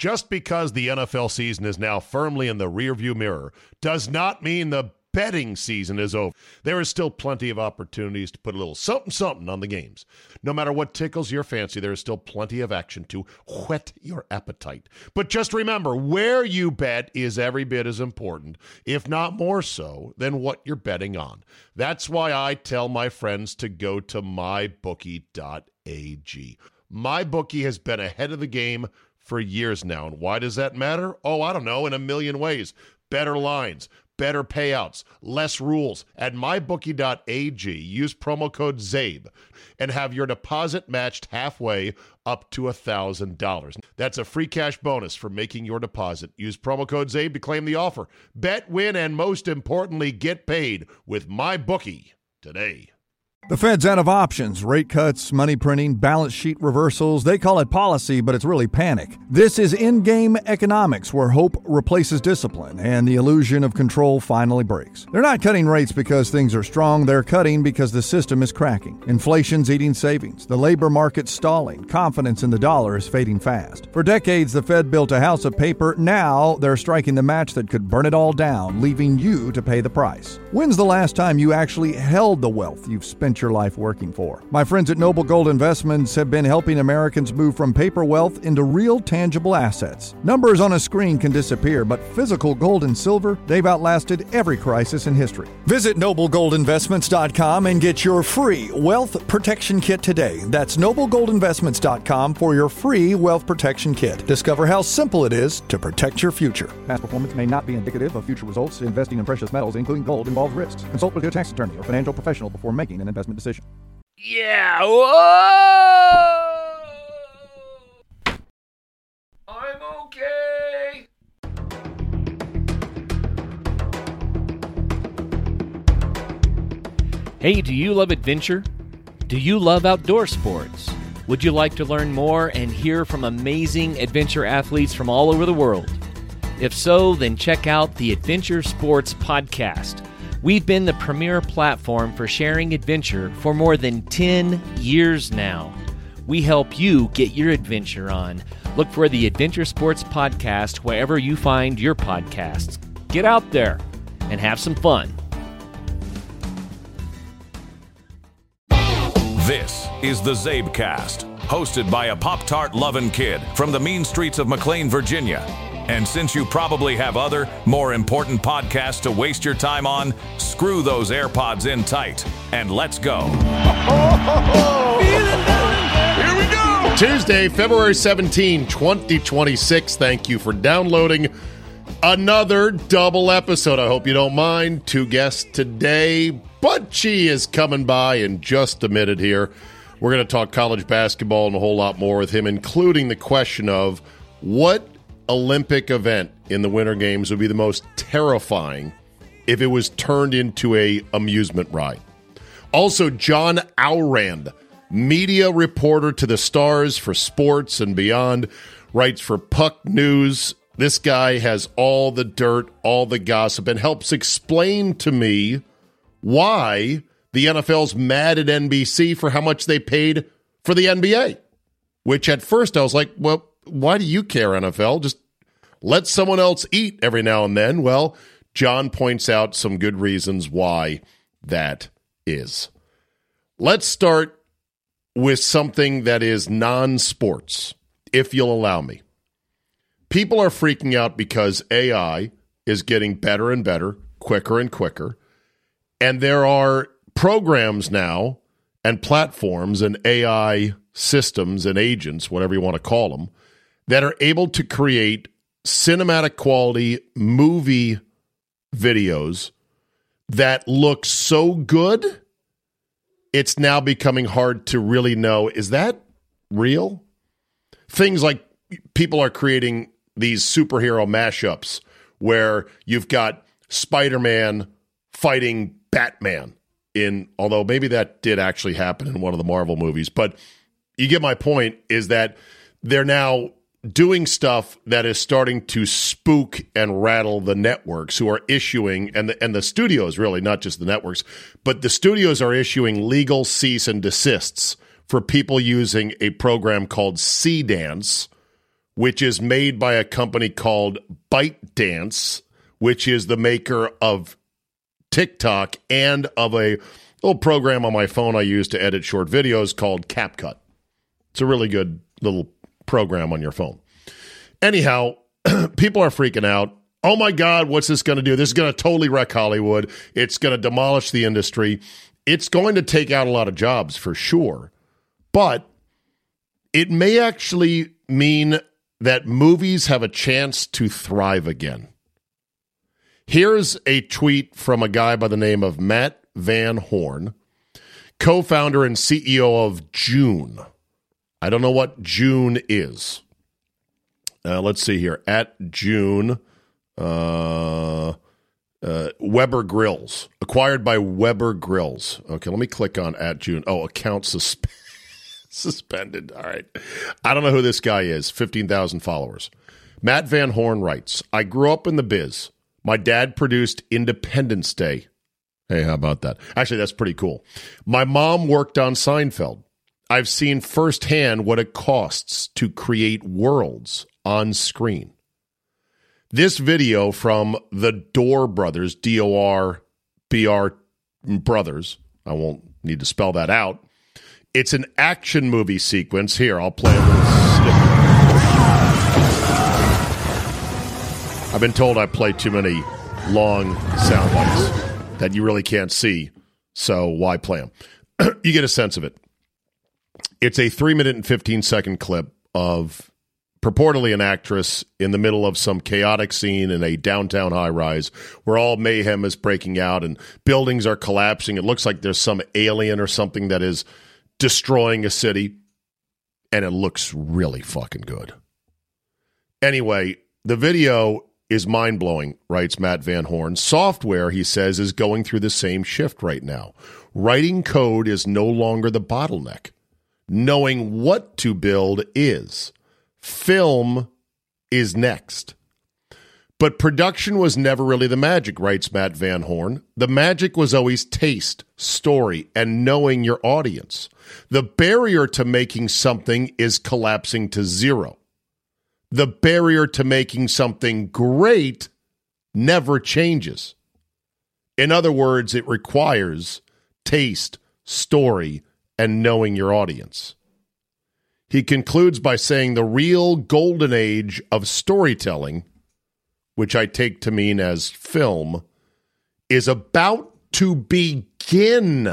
Just because the NFL season is now firmly in the rearview mirror does not mean the betting season is over. There is still plenty of opportunities to put a little something on the games. No matter what tickles your fancy, there is still plenty of action to whet your appetite. But just remember, where you bet is every bit as important, if not more so, than what you're betting on. That's why I tell my friends to go to mybookie.ag. MyBookie has been ahead of the game for years now. And why does that matter? Oh, I don't know, in a million ways. Better lines, better payouts, less rules. At mybookie.ag, use promo code ZABE and have your deposit matched halfway up to $1,000. That's a free cash bonus for making your deposit. Use promo code ZABE to claim the offer. Bet, win, and most importantly, get paid with MyBookie today. The Fed's out of options, rate cuts, money printing, balance sheet reversals. They call it policy, but it's really panic. This is in-game economics where hope replaces discipline and the illusion of control finally breaks. They're not cutting rates because things are strong. They're cutting because the system is cracking. Inflation's eating savings. The labor market's stalling. Confidence in the dollar is fading fast. For decades, the Fed built a house of paper. Now they're striking the match that could burn it all down, leaving you to pay the price. When's the last time you actually held the wealth you've spent your life working for? My friends at Noble Gold Investments have been helping Americans move from paper wealth into real tangible assets. Numbers on a screen can disappear, but physical gold and silver, they've outlasted every crisis in history. Visit noblegoldinvestments.com and get your free wealth protection kit today. That's noblegoldinvestments.com for your free wealth protection kit. Discover how simple it is to protect your future. Past performance may not be indicative of future results. Investing in precious metals, including gold, involves risks. Consult with your tax attorney or financial professional before making an investment decision. Yeah, whoa! I'm okay. Hey, do you love adventure? Do you love outdoor sports? Would you like to learn more and hear from amazing adventure athletes from all over the world? If so, then check out the Adventure Sports Podcast. We've been the premier platform for sharing adventure for more than 10 years now. We help you get your adventure on. Look for the Adventure Sports Podcast wherever you find your podcasts. Get out there and have some fun. This is the Zabecast, hosted by a Pop-Tart-loving kid from the mean streets of McLean, Virginia. And since you probably have other, more important podcasts to waste your time on, screw those AirPods in tight, and let's go. Here we go! Tuesday, February 17, 2026. Thank you for downloading another double episode. I hope you don't mind. Two guests today. Butchie is coming by in just a minute here. We're going to talk college basketball and a whole lot more with him, including the question of what Olympic event in the Winter Games would be the most terrifying if it was turned into a amusement ride. Also, John Ourand, media reporter to the stars for sports and beyond, writes for Puck News. This guy has all the dirt, all the gossip, and helps explain to me why the NFL's mad at NBC for how much they paid for the NBA. Which at first I was like, well, why do you care, NFL? Just let someone else eat every now and then. Well, John points out some good reasons why that is. Let's start with something that is non-sports, if you'll allow me. People are freaking out because AI is getting better and better, quicker and quicker, and there are programs now and platforms and AI systems and agents, whatever you want to call them, that are able to create cinematic quality movie videos that look so good, it's now becoming hard to really know, is that real? Things like people are creating these superhero mashups where you've got Spider-Man fighting Batman although maybe that did actually happen in one of the Marvel movies, but you get my point, is that they're now doing stuff that is starting to spook and rattle the networks who are issuing, and the studios, really, not just the networks, but the studios are issuing legal cease and desists for people using a program called Seedance, which is made by a company called ByteDance, which is the maker of TikTok and of a little program on my phone I use to edit short videos called CapCut. It's a really good little program on your phone. Anyhow, people are freaking out. Oh my God, what's this going to do? This is going to totally wreck Hollywood. It's going to demolish the industry. It's going to take out a lot of jobs for sure. But it may actually mean that movies have a chance to thrive again. Here's a tweet from a guy by the name of Matt Van Horn, co-founder and CEO of June. I don't know what June is. Let's see here. At June, Weber Grills. Acquired by Weber Grills. Okay, let me click on at June. Oh, account suspended. All right. I don't know who this guy is. 15,000 followers. Matt Van Horn writes, I grew up in the biz. My dad produced Independence Day. Hey, how about that? Actually, that's pretty cool. My mom worked on Seinfeld. I've seen firsthand what it costs to create worlds on screen. This video from the Dorr Brothers, D-O-R-B-R Brothers, I won't need to spell that out. It's an action movie sequence. Here, I'll play a little snippet. I've been told I play too many long sound bites that you really can't see, so why play them? You get a sense of it. It's a 3-minute and 15-second clip of purportedly an actress in the middle of some chaotic scene in a downtown high-rise where all mayhem is breaking out and buildings are collapsing. It looks like there's some alien or something that is destroying a city, and it looks really fucking good. Anyway, the video is mind-blowing, writes Matt Van Horn. Software, he says, is going through the same shift right now. Writing code is no longer the bottleneck. Knowing what to build is. Film is next. But production was never really the magic, writes Matt Van Horn. The magic was always taste, story, and knowing your audience. The barrier to making something is collapsing to zero. The barrier to making something great never changes. In other words, it requires taste, story, and knowing your audience. He concludes by saying the real golden age of storytelling, which I take to mean as film, is about to begin.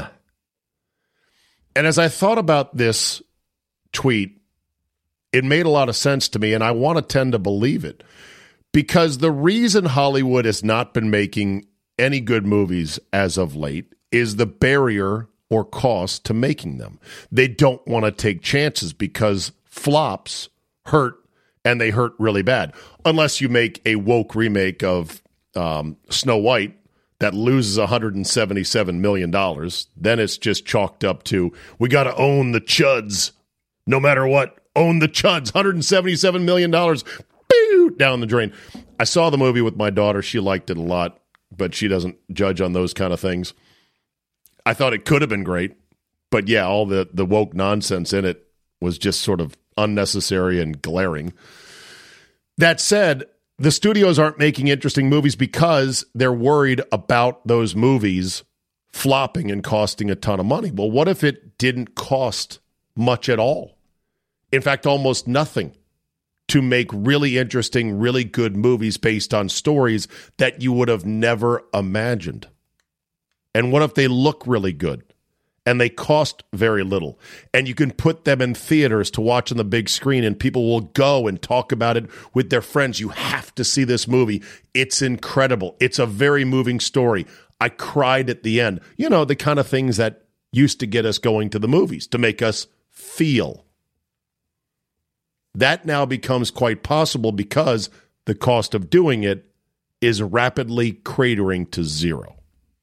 And as I thought about this tweet, it made a lot of sense to me, and I want to tend to believe it. Because the reason Hollywood has not been making any good movies as of late is the barrier or cost to making them. They don't want to take chances because flops hurt, and they hurt really bad. Unless you make a woke remake of Snow White that loses $177 million, then it's just chalked up to, we got to own the chuds no matter what. Own the chuds, $177 million, down the drain. I saw the movie with my daughter. She liked it a lot, but she doesn't judge on those kind of things. I thought it could have been great, but yeah, all the woke nonsense in it was just sort of unnecessary and glaring. That said, the studios aren't making interesting movies because they're worried about those movies flopping and costing a ton of money. Well, what if it didn't cost much at all? In fact, almost nothing, to make really interesting, really good movies based on stories that you would have never imagined. And what if they look really good and they cost very little and you can put them in theaters to watch on the big screen and people will go and talk about it with their friends? You have to see this movie. It's incredible. It's a very moving story. I cried at the end. You know, the kind of things that used to get us going to the movies, to make us feel. That now becomes quite possible because the cost of doing it is rapidly cratering to zero.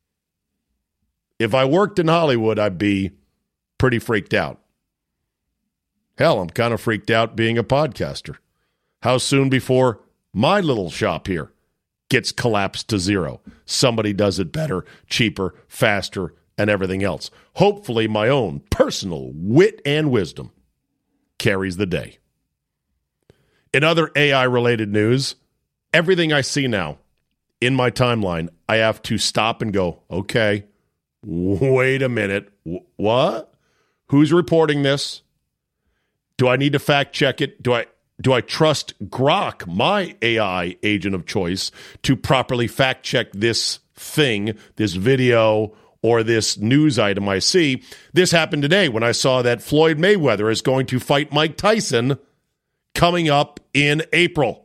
If I worked in Hollywood, I'd be pretty freaked out. Hell, I'm kind of freaked out being a podcaster. How soon before my little shop here gets collapsed to zero? Somebody does it better, cheaper, faster, and everything else. Hopefully my own personal wit and wisdom carries the day. In other AI-related news, everything I see now in my timeline, I have to stop and go, okay, wait a minute. What? Who's reporting this? Do I need to fact check it? Do I trust Grok, my AI agent of choice, to properly fact check this thing, this video, or this news item I see? This happened today when I saw that Floyd Mayweather is going to fight Mike Tyson coming up in April.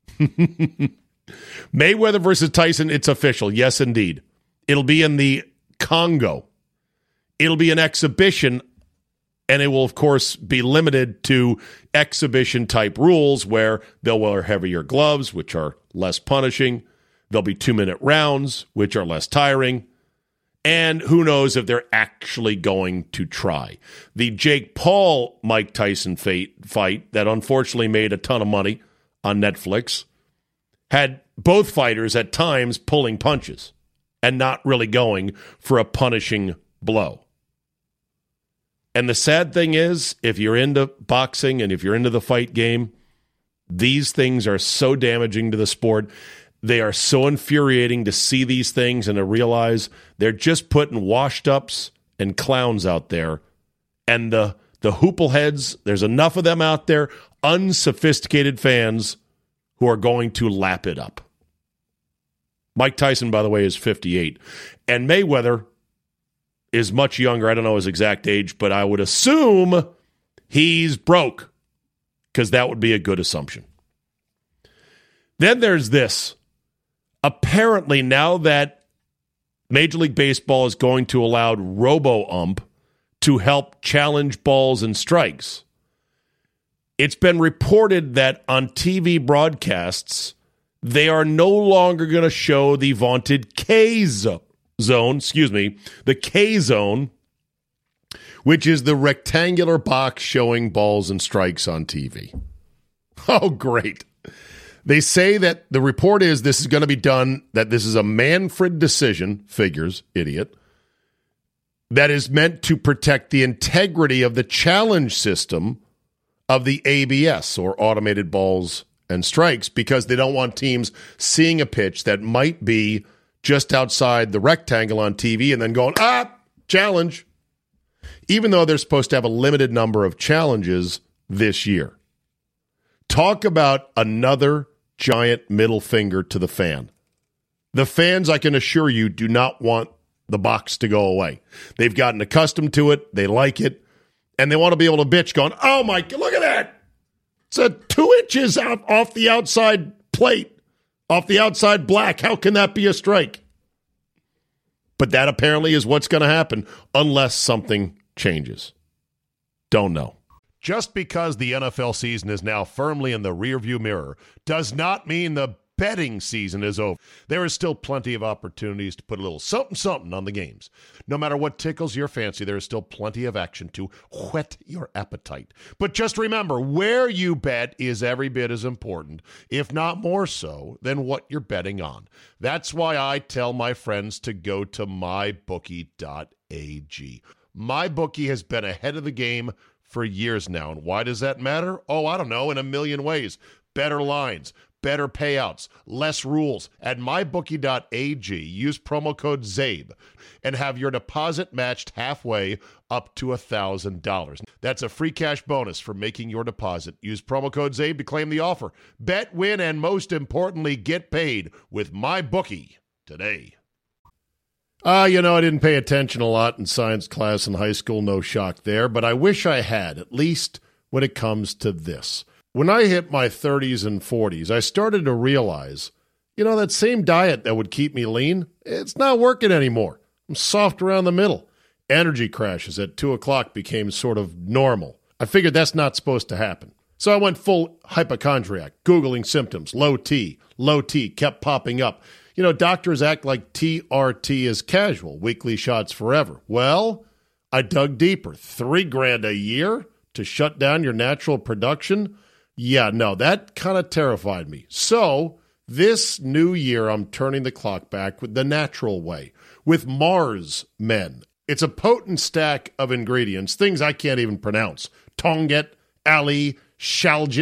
Mayweather versus Tyson, it's official. Yes, indeed. It'll be in the Congo. It'll be an exhibition, and it will, of course, be limited to exhibition-type rules where they'll wear heavier gloves, which are less punishing. There'll be 2-minute rounds, which are less tiring. And who knows if they're actually going to try. The Jake Paul-Mike Tyson fight that unfortunately made a ton of money on Netflix had both fighters at times pulling punches and not really going for a punishing blow. And the sad thing is, if you're into boxing and if you're into the fight game, these things are so damaging to the sport. They are so infuriating to see these things and to realize they're just putting washed-ups and clowns out there. And the hoopleheads, there's enough of them out there, unsophisticated fans who are going to lap it up. Mike Tyson, by the way, is 58. And Mayweather is much younger. I don't know his exact age, but I would assume he's broke, because that would be a good assumption. Then there's this. Apparently, now that Major League Baseball is going to allow robo-ump to help challenge balls and strikes, it's been reported that on TV broadcasts, they are no longer going to show the vaunted K-zone, the K-zone, which is the rectangular box showing balls and strikes on TV. Oh, great. They say that the report is this is going to be done, that this is a Manfred decision, figures, idiot, that is meant to protect the integrity of the challenge system of the ABS, or automated balls and strikes, because they don't want teams seeing a pitch that might be just outside the rectangle on TV and then going, challenge, even though they're supposed to have a limited number of challenges this year. Talk about another giant middle finger to the fan. The fans, I can assure you, do not want the box to go away. They've gotten accustomed to it. They like it. And they want to be able to bitch going, oh my, look at that. It's 2 inches out off the outside plate, off the outside black. How can that be a strike? But that apparently is what's going to happen unless something changes. Don't know. Just because the NFL season is now firmly in the rearview mirror does not mean the betting season is over. There is still plenty of opportunities to put a little something on the games. No matter what tickles your fancy, there is still plenty of action to whet your appetite. But just remember, where you bet is every bit as important, if not more so, than what you're betting on. That's why I tell my friends to go to mybookie.ag. MyBookie has been ahead of the game for years now. And why does that matter? Oh, I don't know, in a million ways. Better lines, better payouts, less rules. At mybookie.ag, use promo code ZABE and have your deposit matched halfway up to $1,000. That's a free cash bonus for making your deposit. Use promo code ZABE to claim the offer. Bet, win, and most importantly, get paid with MyBookie today. I didn't pay attention a lot in science class in high school, no shock there, but I wish I had, at least when it comes to this. When I hit my 30s and 40s, I started to realize, that same diet that would keep me lean, it's not working anymore. I'm soft around the middle. Energy crashes at 2 o'clock became sort of normal. I figured that's not supposed to happen. So I went full hypochondriac, Googling symptoms, low T, kept popping up. Doctors act like TRT is casual, weekly shots forever. Well, I dug deeper. $3,000 a year to shut down your natural production? Yeah, no, that kind of terrified me. So this new year, I'm turning the clock back with the natural way, with Mars Men. It's a potent stack of ingredients, things I can't even pronounce. Tonget, Ali, Shalgit,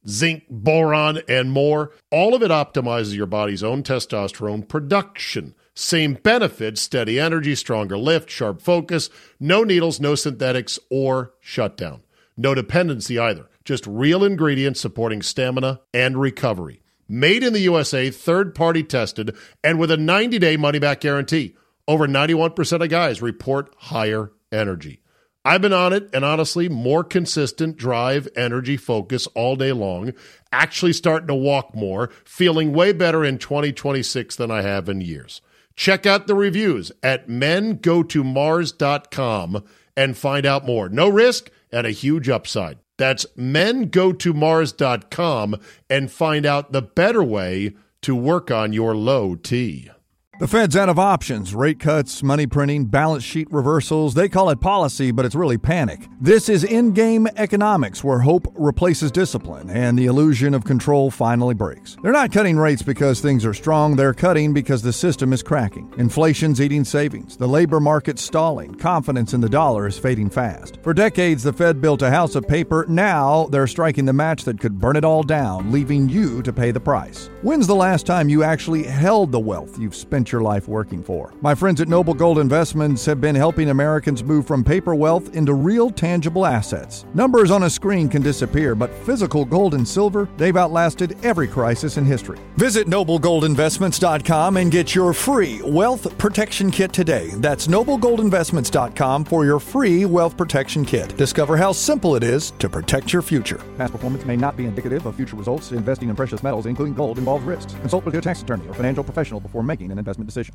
zinc, boron, and more. All of it optimizes your body's own testosterone production. Same benefits, steady energy, stronger lift, sharp focus, no needles, no synthetics, or shutdown. No dependency either. Just real ingredients supporting stamina and recovery. Made in the USA, third-party tested, and with a 90-day money-back guarantee. Over 91% of guys report higher energy. I've been on it, and honestly, more consistent drive, energy, focus all day long, actually starting to walk more, feeling way better in 2026 than I have in years. Check out the reviews at mengotomars.com and find out more. No risk and a huge upside. That's mengotomars.com and find out the better way to work on your low T. The Fed's out of options, rate cuts, money printing, balance sheet reversals. They call it policy, but it's really panic. This is in-game economics where hope replaces discipline and the illusion of control finally breaks. They're not cutting rates because things are strong. They're cutting because the system is cracking. Inflation's eating savings. The labor market's stalling. Confidence in the dollar is fading fast. For decades, the Fed built a house of paper. Now they're striking the match that could burn it all down, leaving you to pay the price. When's the last time you actually held the wealth you've spent your life working for? My friends at Noble Gold Investments have been helping Americans move from paper wealth into real tangible assets. Numbers on a screen can disappear, but physical gold and silver, they've outlasted every crisis in history. Visit NobleGoldInvestments.com and get your free wealth protection kit today. That's NobleGoldInvestments.com for your free wealth protection kit. Discover how simple it is to protect your future. Past performance may not be indicative of future results. Investing in precious metals, including gold, involves risks. Consult with your tax attorney or financial professional before making an investment decision.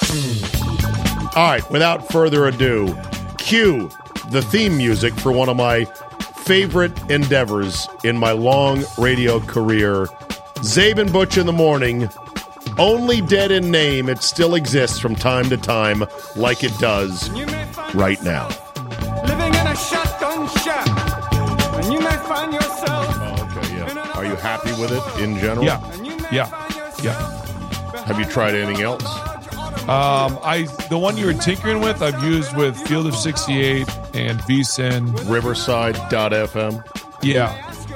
All right, without further ado, cue the theme music for one of my favorite endeavors in my long radio career, Zabe and Butch in the Morning. Only dead in name, it still exists from time to time like it does right now. Living in a shotgun shack, and you may find yourself. Oh, okay, yeah. Are you happy with it in general? Yeah. Have you tried anything else? The one you were tinkering with, I've used with Field of 68 and vSyn. Riverside.fm. Yeah.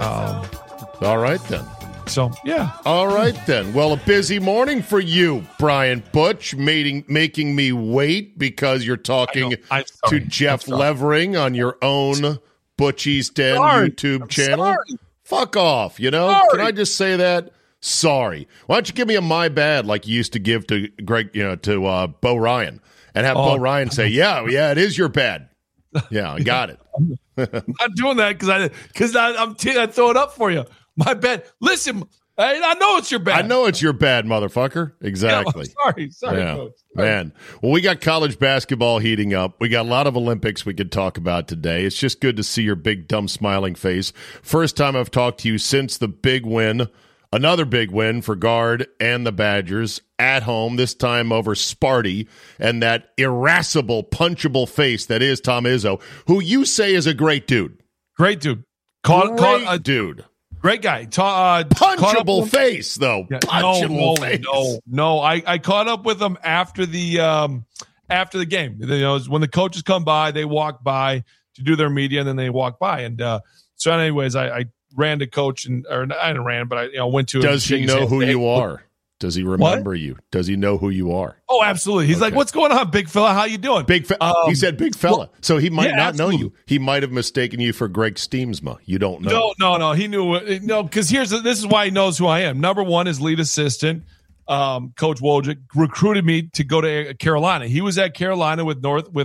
All right, then. So, yeah. All right, then. Well, a busy morning for you, Brian Butch, making me wait because you're talking to Jeff Levering on your own Butchie's Den YouTube channel. Sorry. Fuck off, you know? Sorry. Can I just say that? Sorry. Why don't you give me a my bad like you used to give to Greg, to Bo Ryan, and have Bo Ryan say, yeah, it is your bad. Yeah, I got it. I'm not doing that because I'm throwing up for you. My bad. Listen, I know it's your bad. I know it's your bad, motherfucker. Exactly. Yeah, sorry, yeah. Coach. Man. Well, we got college basketball heating up. We got a lot of Olympics we could talk about today. It's just good to see your big, dumb, smiling face. First time I've talked to you since the big win. Another big win for Guard and the Badgers at home, this time over Sparty and that irascible, punchable face that is Tom Izzo, who you say is a great dude. Great dude. Dude. Great guy. Punchable face, though. Yeah, punchable face. No. I caught up with him after the game. When the coaches come by, they walk by to do their media, and then they walk by. And so, anyways, I ran to coach, I didn't ran, but I went to him. Does he know who you are? Does he remember you? Does he know who you are? Oh, absolutely. He's like, "What's going on, big fella? How you doing?" He said, "Big fella." Well, so he might not absolutely. know you. He might have mistaken you for Greg Steemsma. You don't know. No. He knew. No, because this is why he knows who I am. Number one is lead assistant. Coach Wojcik recruited me to go to Carolina. He was at Carolina with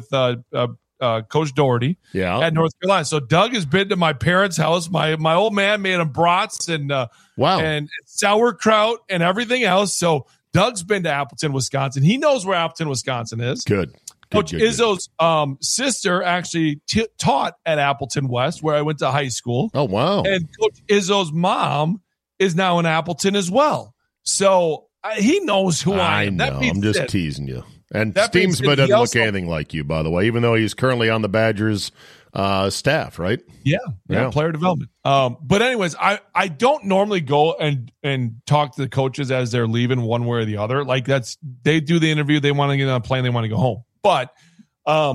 Coach Doherty at North Carolina. So Doug has been to my parents' house. My old man made him brats and sauerkraut and everything else. So Doug's been to Appleton, Wisconsin. He knows where Appleton, Wisconsin is. Good. Coach Izzo's sister actually taught at Appleton West, where I went to high school. Oh, wow. And Coach Izzo's mom is now in Appleton as well. So he knows who I am. I know. I'm just teasing you. And Steemsma doesn't look anything like you, by the way, even though he's currently on the Badgers staff, right? Yeah, player development. But anyways, I don't normally go and talk to the coaches as they're leaving one way or the other. Like they do the interview, they want to get on a plane, they want to go home. But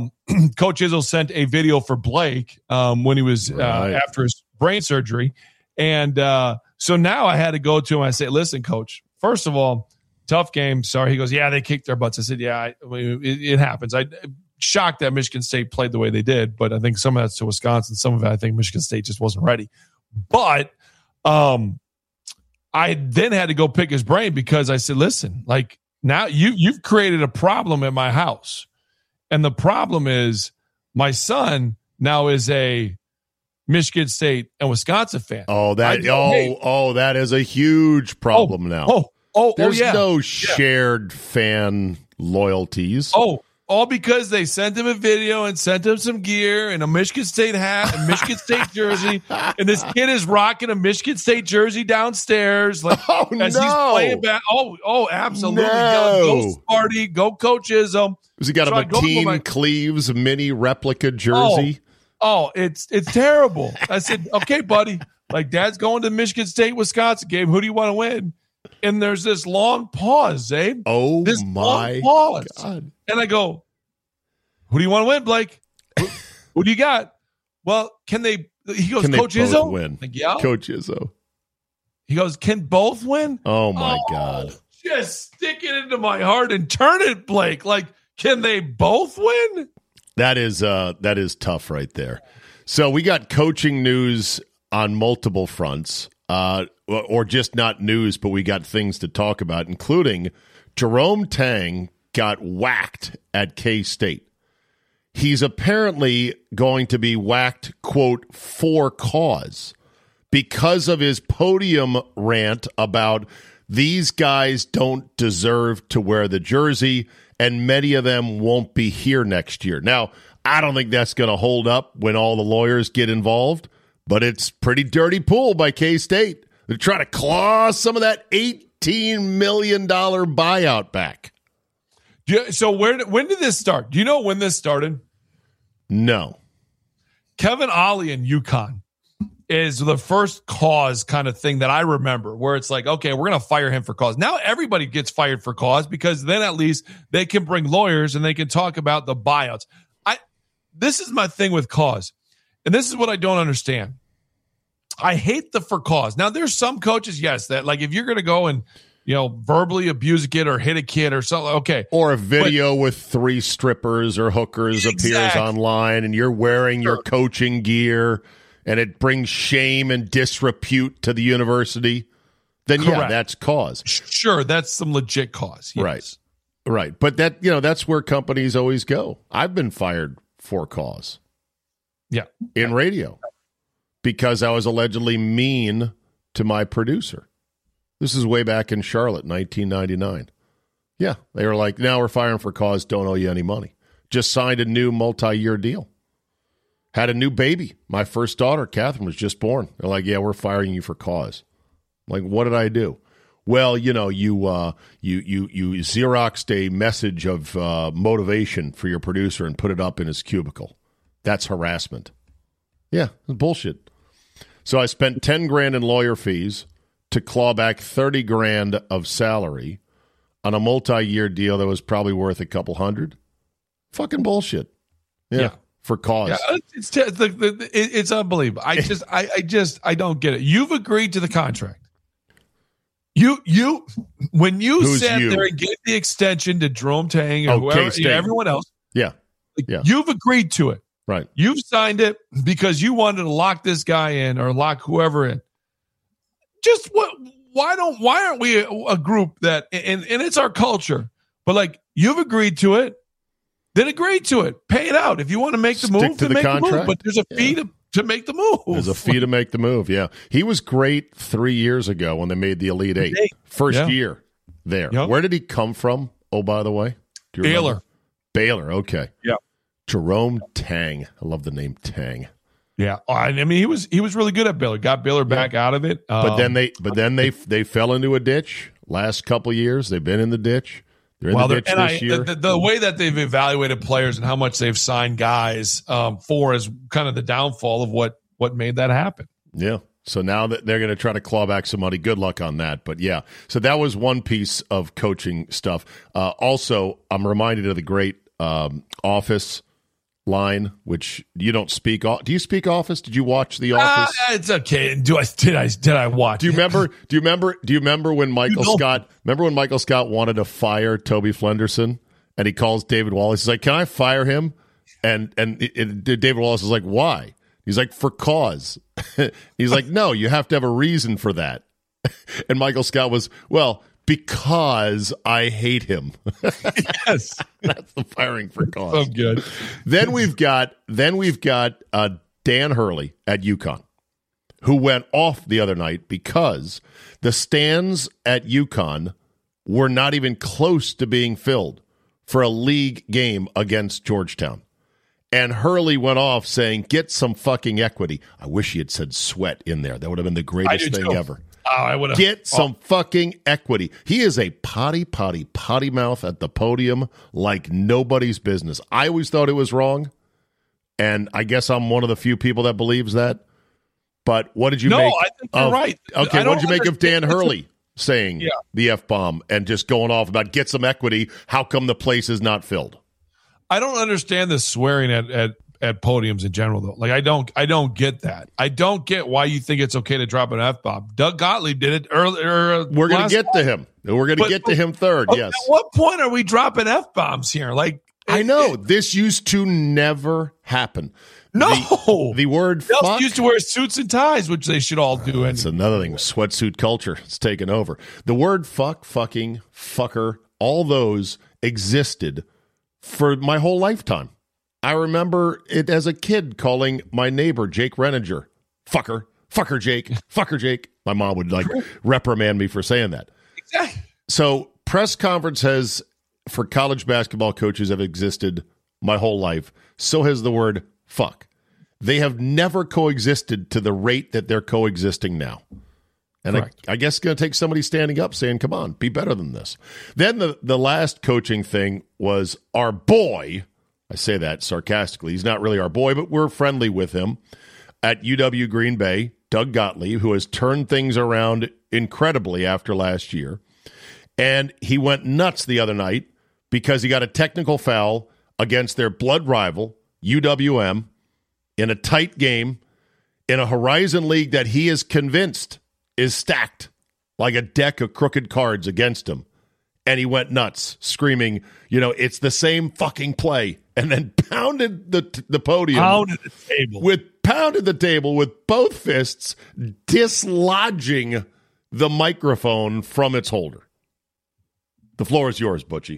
Coach Izzo sent a video for Blake when he was after his brain surgery. And so now I had to go to him. I say, listen, coach, first of all, tough game. Sorry. He goes, yeah, they kicked their butts. I said, yeah, it happens. I shocked that Michigan State played the way they did, but I think some of that's to Wisconsin. Some of it, I think Michigan State just wasn't ready. But I then had to go pick his brain because I said, listen, like now you've created a problem at my house. And the problem is my son now is a Michigan State and Wisconsin fan. That is a huge problem now. There's no shared fan loyalties. All because they sent him a video and sent him some gear and a Michigan State hat and Michigan State jersey. And this kid is rocking a Michigan State jersey downstairs. Like, as he's playing back. Absolutely. Go Sparty, go Coach Izzo. Has he got a Mateen Cleaves mini replica jersey? It's terrible. I said, okay, buddy. Like, Dad's going to the Michigan State, Wisconsin game. Who do you want to win? And there's this long pause, Zabe. This my God. And I go, who do you want to win, Blake? Who do you got? Well, can they? He goes, Coach Izzo? Win? Like, yeah. Coach Izzo. He goes, can both win? Oh, my God. Just stick it into my heart and turn it, Blake. Like, can they both win? That is tough right there. So we got coaching news on multiple fronts. Or just not news, but we got things to talk about, including Jerome Tang got whacked at K-State. He's apparently going to be whacked, quote, for cause because of his podium rant about these guys don't deserve to wear the jersey and many of them won't be here next year. Now, I don't think that's going to hold up when all the lawyers get involved, but it's pretty dirty pool by K-State. They're trying to claw some of that $18 million buyout back. So when did this start? Do you know when this started? No. Kevin Ollie in UConn is the first cause kind of thing that I remember where it's like, okay, we're going to fire him for cause. Now everybody gets fired for cause because then at least they can bring lawyers and they can talk about the buyouts. This is my thing with cause. And this is what I don't understand. I hate the for cause. Now, there's some coaches, yes, that like if you're going to go and, verbally abuse a kid or hit a kid or something, okay. Or a video with 3 strippers or hookers appears online and you're wearing your coaching gear and it brings shame and disrepute to the university, then yeah, that's cause. Sure, that's some legit cause. Yes. Right. But that, that's where companies always go. I've been fired for cause. Yeah. In radio. Because I was allegedly mean to my producer. This is way back in Charlotte, 1999. Yeah, they were like, now we're firing for cause, don't owe you any money. Just signed a new multi-year deal. Had a new baby. My first daughter, Catherine, was just born. They're like, yeah, we're firing you for cause. I'm like, what did I do? Well, you Xeroxed a message of motivation for your producer and put it up in his cubicle. That's harassment. Yeah, it's bullshit. So I spent $10,000 in lawyer fees to claw back $30,000 of salary on a multi-year deal that was probably worth a couple hundred. Fucking bullshit. Yeah. For cause. Yeah, it's unbelievable. I don't get it. You've agreed to the contract. When you sat there and gave the extension to Jerome Tang or whoever, everyone else. Yeah. You've agreed to it. Right. You've signed it because you wanted to lock this guy in or lock whoever in. Just why aren't we a group that, and it's our culture, but like you've agreed to it, then agree to it. Pay it out. If you want to make the move, then make the move. But there's a fee to make the move. There's a fee to make the move, yeah. He was great 3 years ago when they made the Elite Eight. First year there. Yep. Where did he come from, oh, by the way? Baylor. Baylor, okay. Yeah. Jerome Tang. I love the name Tang. Yeah, I mean he was really good at Baylor. Got Baylor back out of it. But then they fell into a ditch. Last couple of years, they've been in the ditch. They're in the ditch this year. The way that they've evaluated players and how much they've signed guys for is kind of the downfall of what made that happen. Yeah. So now that they're going to try to claw back some money. Good luck on that. But yeah, so that was one piece of coaching stuff. Also, I'm reminded of the great Office. line, which you don't speak. Do you speak Office? Did you watch The Office? It's okay. Did I watch? Do you remember when Michael Scott? Remember when Michael Scott wanted to fire Toby Flenderson, and he calls David Wallace. He's like, "Can I fire him?" And David Wallace is like, "Why?" He's like, "For cause." He's like, "No, you have to have a reason for that." And Michael Scott was, "Well, because I hate him." Yes, that's the firing for cause. So good. Then we've got Dan Hurley at UConn, who went off the other night because the stands at UConn were not even close to being filled for a league game against Georgetown. And Hurley went off saying, "Get some fucking equity." I wish he had said sweat in there. That would have been the greatest thing ever. Oh, I would have. Get some fucking equity. He is a potty mouth at the podium like nobody's business. I always thought it was wrong, and I guess I'm one of the few people that believes that. But what did you make? No, I think you're right. Okay, what did you make of Dan Hurley saying the F-bomb and just going off about get some equity? How come the place is not filled? I don't understand the swearing at podiums in general, though. Like, I don't get that. I don't get why you think it's okay to drop an F-bomb. Doug Gottlieb did it earlier. We're going to get to him. We're going to get to him third, yes. At what point are we dropping F-bombs here? Like, I know. This used to never happen. No. The word they fuck used to wear suits and ties, which they should all do. That's another thing. Sweatsuit culture. It's taken over. The word fuck, fucking, fucker, all those existed for my whole lifetime. I remember it as a kid calling my neighbor, Jake Renninger, fucker Jake, fucker Jake. My mom would reprimand me for saying that. Exactly. So press conference for college basketball coaches have existed my whole life. So has the word fuck. They have never coexisted to the rate that they're coexisting now. And I guess it's going to take somebody standing up saying, come on, be better than this. Then the last coaching thing was our boy. I say that sarcastically. He's not really our boy, but we're friendly with him at UW Green Bay, Doug Gottlieb, who has turned things around incredibly after last year. And he went nuts the other night because he got a technical foul against their blood rival, UWM, in a tight game in a Horizon League that he is convinced is stacked like a deck of crooked cards against him. And he went nuts, screaming, it's the same fucking play, and then pounded the podium. Pounded the table with both fists, dislodging the microphone from its holder. The floor is yours, Butchie.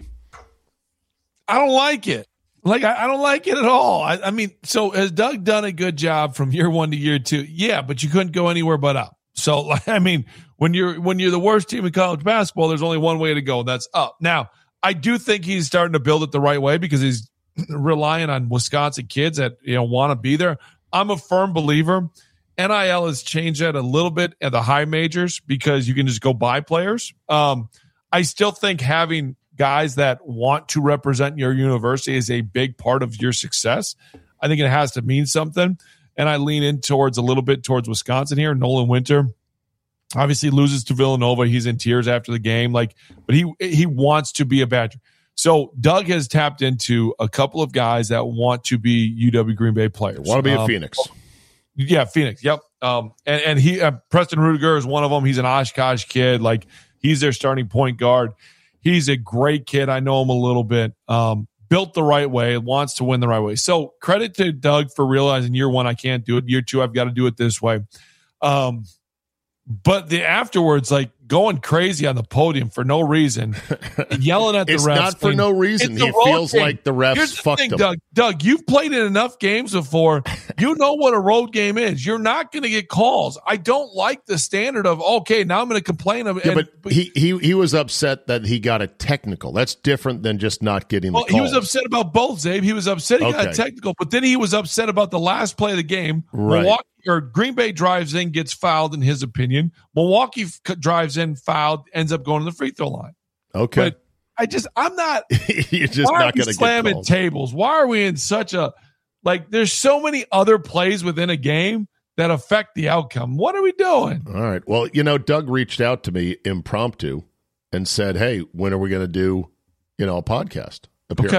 I don't like it. I don't like it at all. I mean, so has Doug done a good job from year one to year two? Yeah, but you couldn't go anywhere but up. So, I mean, when you're the worst team in college basketball, there's only one way to go, and that's up. Now, I do think he's starting to build it the right way because he's relying on Wisconsin kids that want to be there. I'm a firm believer. NIL has changed that a little bit at the high majors because you can just go buy players. I still think having guys that want to represent your university is a big part of your success. I think it has to mean something. And I lean in a little bit towards Wisconsin here. Nolan Winter obviously loses to Villanova. He's in tears after the game. But he wants to be a Badger. So Doug has tapped into a couple of guys that want to be UW Green Bay players. Want to be a Phoenix. Yeah, Phoenix. Yep. And he Preston Rudiger is one of them. He's an Oshkosh kid. He's their starting point guard. He's a great kid. I know him a little bit. Built the right way, wants to win the right way. So credit to Doug for realizing year one, I can't do it. Year two, I've got to do it this way. But the afterwards, going crazy on the podium for no reason, yelling at the refs. It's not for no reason. He feels like the refs fucked him. Doug, you've played in enough games before. You know what a road game is. You're not going to get calls. I don't like the standard of, okay, now I'm going to complain. But he was upset that he got a technical. That's different than just not getting the calls. He was upset about both, Zabe. He was upset he got a technical, but then he was upset about the last play of the game. Right. Green Bay drives in, gets fouled in his opinion. Milwaukee drives in, fouled, ends up going to the free throw line. Okay. But I'm not. You're just not going to slamming get tables. Why are we in such a there's so many other plays within a game that affect the outcome. What are we doing? All right. Well, Doug reached out to me impromptu and said, hey, when are we going to do, a podcast appearance?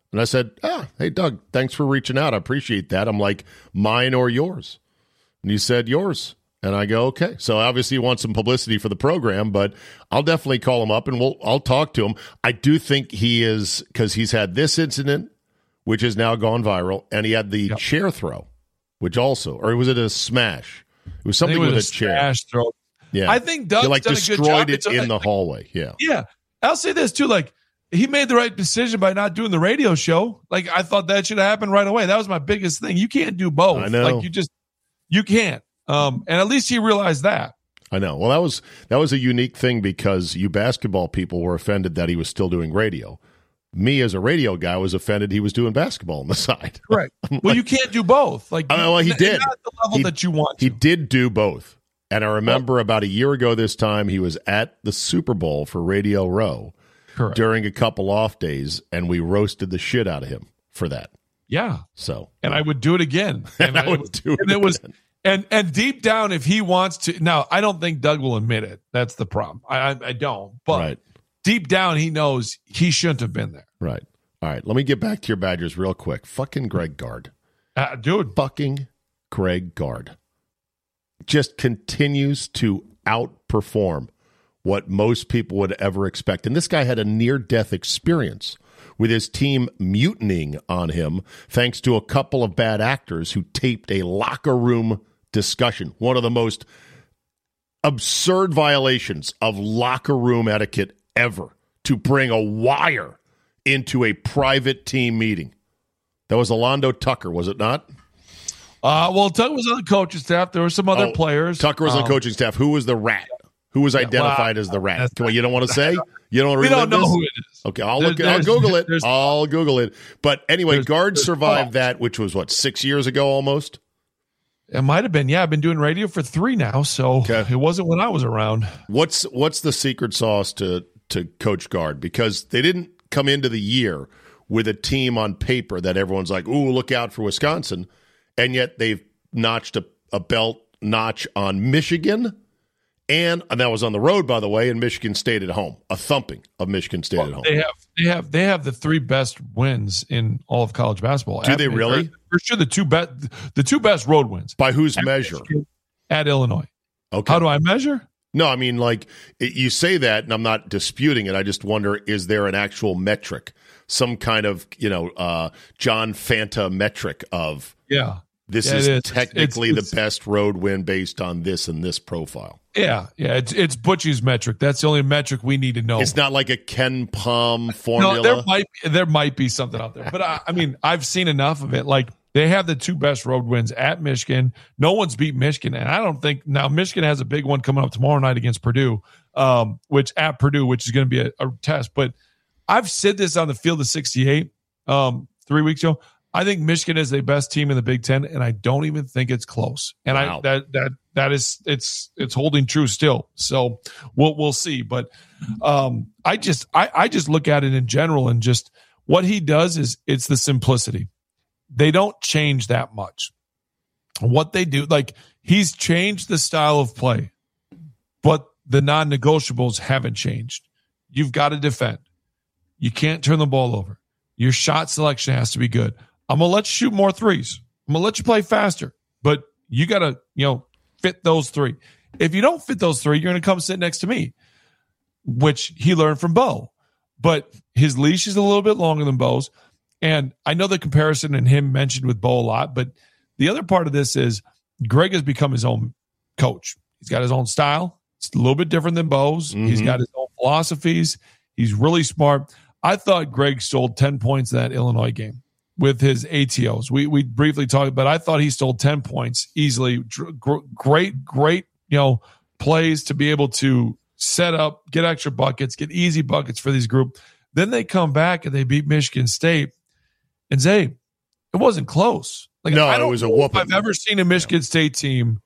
And I said, hey, Doug, thanks for reaching out. I appreciate that. I'm like, mine or yours? And he said, yours. And I go, okay. So obviously he wants some publicity for the program, but I'll definitely call him up and I'll talk to him. I do think he is, because he's had this incident, which has now gone viral, and he had the chair throw, which also, or was it a smash? It was something with a chair. Smash throw. Yeah. I think Doug's he, done destroyed a good it job. in the hallway. Yeah. Yeah. I'll say this too. Like, he made the right decision by not doing the radio show. Like, I thought that should have happened right away. That was my biggest thing. You can't do both. I know. Like, you can't. And at least he realized that. I know. Well, that was a unique thing because you basketball people were offended that he was still doing radio. Me as a radio guy was offended he was doing basketball on the side. Right. Well, you can't do both. Like, well, he did. Not at the level that you want to. He did do both. And I remember about a year ago this time, he was at the Super Bowl for Radio Row. Correct. During a couple off days, and we roasted the shit out of him for that. Yeah. So, and I would do it again. And I would do it. And it was, and deep down, if he wants to, now I don't think Doug will admit it. That's the problem. I don't. But deep down, he knows he shouldn't have been there. Right. All right. Let me get back to your Badgers real quick. Fucking Greg Gard. Dude. Fucking Greg Gard just continues to outperform what most people would ever expect. And this guy had a near-death experience with his team mutinying on him thanks to a couple of bad actors who taped a locker room discussion, one of the most absurd violations of locker room etiquette ever, to bring a wire into a private team meeting. That was Alondo Tucker, was it not? Well, Tucker was on the coaching staff. There were some other players. Tucker was on the coaching staff. Who was the rat? Who was identified as the rat? Come on, you don't want to say? You don't want to We don't know who it is. Okay, I'll Google it. I'll Google it. But anyway, Gard survived that, which was, 6 years ago almost? It might have been. Yeah, I've been doing radio for 3 now, so It wasn't when I was around. What's the secret sauce to Coach Gard? Because they didn't come into the year with a team on paper that everyone's like, ooh, look out for Wisconsin. And yet they've notched a belt notch on Michigan. And that was on the road, by the way, and Michigan stayed at home. A thumping of Michigan State at home. They have the 3 best wins in all of college basketball. Do they really? For sure, the two best road wins. By whose measure? Michigan, at Illinois. Okay. How do I measure? No, I mean, you say that, and I'm not disputing it. I just wonder, is there an actual metric, some kind of John Fanta metric of this is technically the best road win based on this and this profile? Yeah, it's Butchie's metric. That's the only metric we need to know. It's not like a Ken Palm formula. No, there might be something out there, but I mean, I've seen enough of it. Like, they have the 2 best road wins at Michigan. No one's beat Michigan, and I don't think now Michigan has a big one coming up tomorrow night against Purdue, which is going to be a test. But I've said this on the Field of 68 3 weeks ago. I think Michigan is the best team in the Big Ten, and I don't even think it's close. And wow. that is it's holding true still. So we'll see. But I just look at it in general, and just what he does is it's the simplicity. They don't change that much. What they do, like, he's changed the style of play, but the non-negotiables haven't changed. You've got to defend. You can't turn the ball over. Your shot selection has to be good. I'm going to let you shoot more threes. I'm going to let you play faster, but you got to, fit those 3. If you don't fit those 3, you're going to come sit next to me, which he learned from Bo. But his leash is a little bit longer than Bo's. And I know the comparison and him mentioned with Bo a lot, but the other part of this is Greg has become his own coach. He's got his own style. It's a little bit different than Bo's. Mm-hmm. He's got his own philosophies. He's really smart. I thought Greg stole 10 points in that Illinois game with his ATOs. We briefly talked, but I thought he stole 10 points easily. Great, plays to be able to set up, get extra buckets, get easy buckets for these group. Then they come back and they beat Michigan State. And Zabe, it wasn't close. Like, no, I don't it was a whooping. I've ever seen a Michigan State team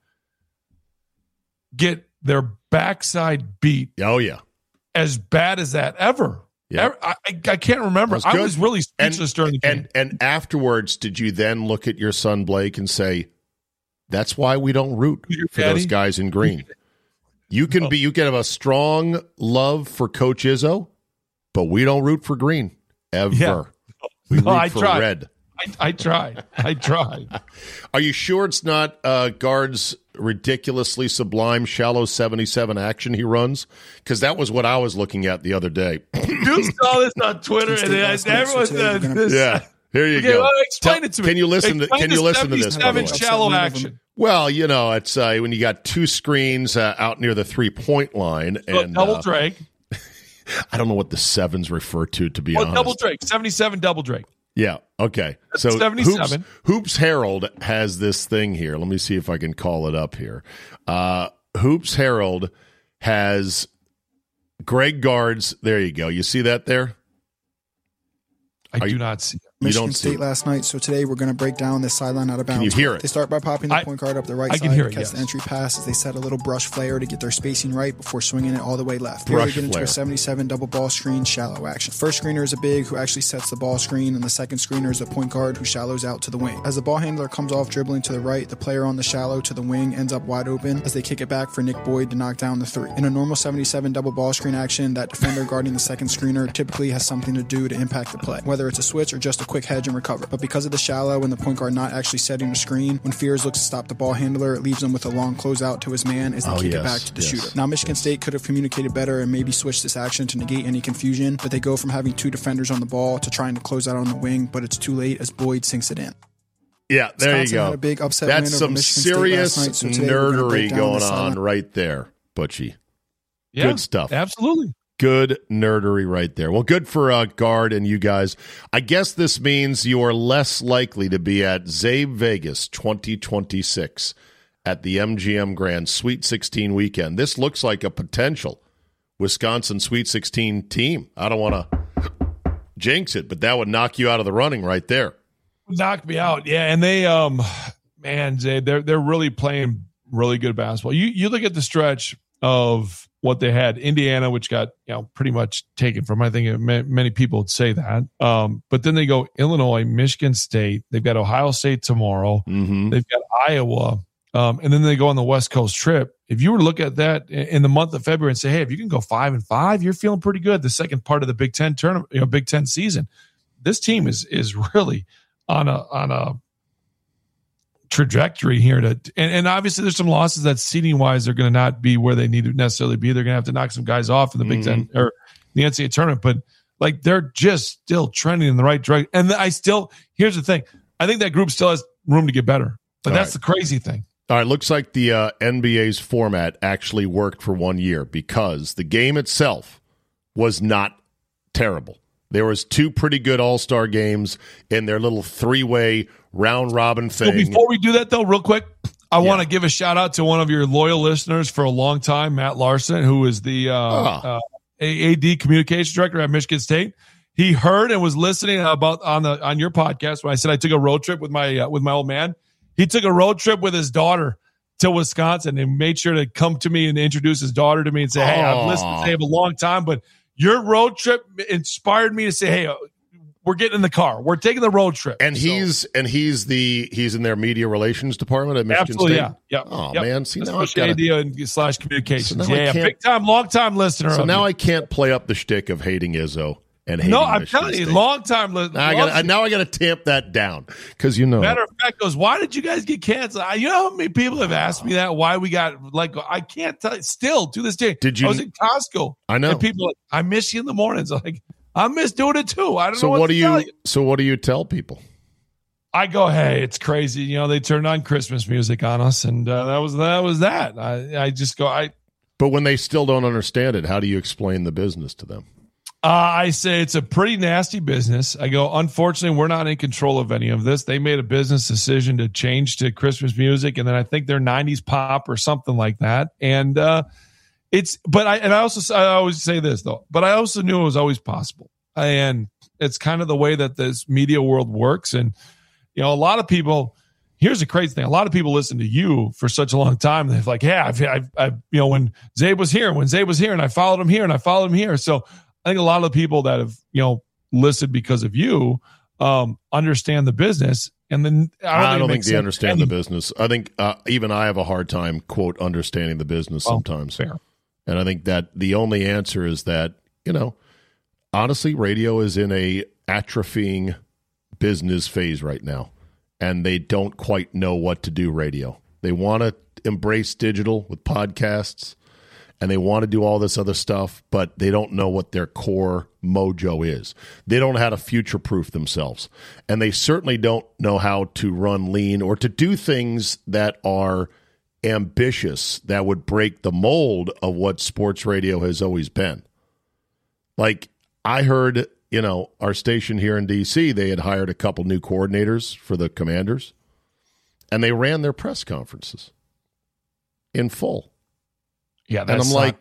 get their backside beat. Oh, yeah. As bad as that ever. Yeah. I can't remember. I was really speechless during the game. And afterwards, did you then look at your son Blake and say, that's why we don't root for those guys in green? You can have a strong love for Coach Izzo, but we don't root for green ever. We root I for tried. red. I tried. Are you sure it's not Guard's ridiculously sublime shallow 77 action he runs? Because that was what I was looking at the other day. You saw this on Twitter, and everyone said this. Yeah, here you go. Well, explain it to me. Can you listen to this? By the way? Shallow action. Well, it's when you got two screens out near the 3-point line, and double Drake. I don't know what the sevens refer to be honest. Double Drake, 77 double Drake. Yeah. Okay. So 77. Hoops Herald has this thing here. Let me see if I can call it up here. Hoops Herald has Greg Gard's. There you go. You see that there? I do not see it. Michigan State last night. So today we're going to break down this sideline out of bounds. Can you hear it? They start by popping the point guard up the right side and catch the entry pass as they set a little brush flare to get their spacing right before swinging it all the way left. Here they get into a 77 double ball screen shallow action. First screener is a big who actually sets the ball screen, and the second screener is a point guard who shallows out to the wing. As the ball handler comes off dribbling to the right, the player on the shallow to the wing ends up wide open as they kick it back for Nick Boyd to knock down the three. In a normal 77 double ball screen action, that defender guarding the second screener typically has something to do to impact the play, whether it's a switch or just a quick hedge and recover. But because of the shallow and the point guard not actually setting a screen, when Fears looks to stop the ball handler, it leaves him with a long closeout to his man as they kick it back to the shooter. Now, Michigan State could have communicated better and maybe switched this action to negate any confusion, but they go from having two defenders on the ball to trying to close out on the wing, but it's too late as Boyd sinks it in. Yeah, there Wisconsin you go. Had a big upset That's win some over Michigan serious State last night, so nerdery going on right there, Butchie. Yeah, good stuff. Absolutely. Good nerdery right there. Well, good for Guard and you guys. I guess this means you are less likely to be at Zabe Vegas 2026 at the MGM Grand Sweet 16 weekend. This looks like a potential Wisconsin Sweet 16 team. I don't want to jinx it, but that would knock you out of the running right there. Knock me out. Yeah, and they man, Zay, they're really playing really good basketball. You look at the stretch of what they had. Indiana, which got pretty much taken from. I think many people would say that. But then they go Illinois, Michigan State. They've got Ohio State tomorrow. Mm-hmm. They've got Iowa, and then they go on the West Coast trip. If you were to look at that in the month of February and say, hey, if you can go 5-5, you're feeling pretty good. The second part of the Big Ten tournament, Big Ten season, this team is really on a trajectory here and obviously there's some losses that seeding wise they're going to not be where they need to necessarily be. They're going to have to knock some guys off in the Big Ten or the NCAA tournament, but like they're just still trending in the right direction. And here's the thing, I think that group still has room to get better, but that's the crazy thing. All right, looks like the NBA's format actually worked for 1 year because the game itself was not terrible. There was two pretty good all-star games in their little three-way round-robin thing. So before we do that, though, real quick, I want to give a shout-out to one of your loyal listeners for a long time, Matt Larson, who is the AD Communications Director at Michigan State. He heard and was listening on your podcast when I said I took a road trip with my old man. He took a road trip with his daughter to Wisconsin and made sure to come to me and introduce his daughter to me and say, hey, I've listened to Dave a long time, but your road trip inspired me to say, hey, we're getting in the car. We're taking the road trip. And he's in their media relations department at Michigan State. Yeah. Man, see now media and / communications. Big time, long time listener. So now I can't play up the shtick of hating Izzo and hating I'm Michigan telling you, State. long time listener. Now I got to tamp that down because Matter of fact, goes, why did you guys get canceled? You know how many people have asked me that? Why we got I can't tell. Still to this day, I was in Costco. I know. And people like, I miss you in the mornings. Like I miss doing it too. I don't know what to tell you. So what do you tell people? I go, hey, it's crazy. They turned on Christmas music on us, and that was that. I just go, But when they still don't understand it, how do you explain the business to them? I say it's a pretty nasty business. I go, unfortunately, we're not in control of any of this. They made a business decision to change to Christmas music, and then I think they're 90s pop or something like that. And I always say this though, but I also knew it was always possible. And it's kind of the way that this media world works. And, a lot of people, here's the crazy thing. A lot of people listen to you for such a long time. They're like, yeah, I've when Zabe was here, and I followed him here and I followed him here. So I think a lot of the people that have, listened because of you, understand the business. And then I don't think they understand the business. I think even I have a hard time, quote, understanding the business sometimes. Fair. And I think that the only answer is that, honestly, radio is in a atrophying business phase right now, and they don't quite know what to do radio. They want to embrace digital with podcasts, and they want to do all this other stuff, but they don't know what their core mojo is. They don't know how to future-proof themselves, and they certainly don't know how to run lean or to do things that are ambitious that would break the mold of what sports radio has always been. Like, I heard, our station here in D.C., they had hired a couple new coordinators for the Commanders, and they ran their press conferences in full. Yeah, and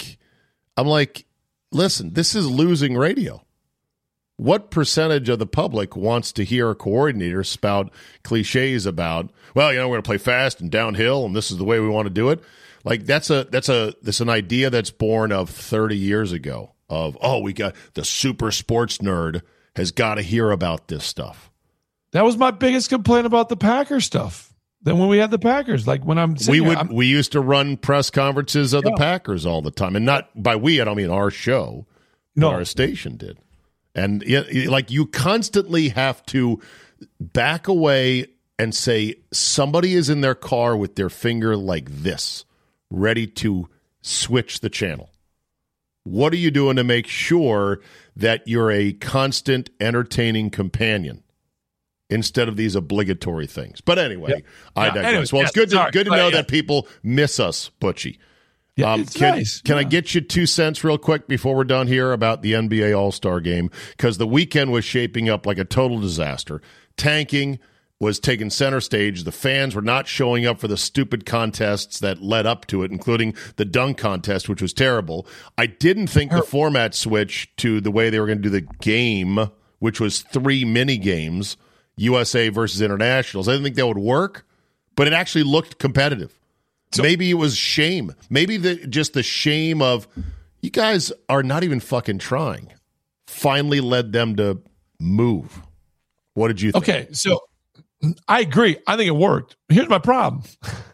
I'm like, listen, this is losing radio. What percentage of the public wants to hear a coordinator spout cliches about, well, we're going to play fast and downhill, and this is the way we want to do it? Like, that's an idea that's born of 30 years ago of, we got the super sports nerd has got to hear about this stuff. That was my biggest complaint about the Packers stuff. Then when we had the Packers, like when we used to run press conferences of the Packers all the time, and not by we, I don't mean our show, but our station did. And you constantly have to back away and say somebody is in their car with their finger like this, ready to switch the channel. What are you doing to make sure that you're a constant, entertaining companion instead of these obligatory things? But anyway, I digress. Well, it's good to know that people miss us, Butchie. Yeah, it's nice. Can I get you 2 cents real quick before we're done here about the NBA All-Star Game? Because the weekend was shaping up like a total disaster. Tanking was taking center stage. The fans were not showing up for the stupid contests that led up to it, including the dunk contest, which was terrible. I didn't think the format switch to the way they were going to do the game, which was 3 mini games, USA versus internationals. I didn't think that would work, but it actually looked competitive. So, maybe it was shame. Maybe just the shame of you guys are not even fucking trying finally led them to move. What did you think? Okay, so I agree. I think it worked. Here's my problem.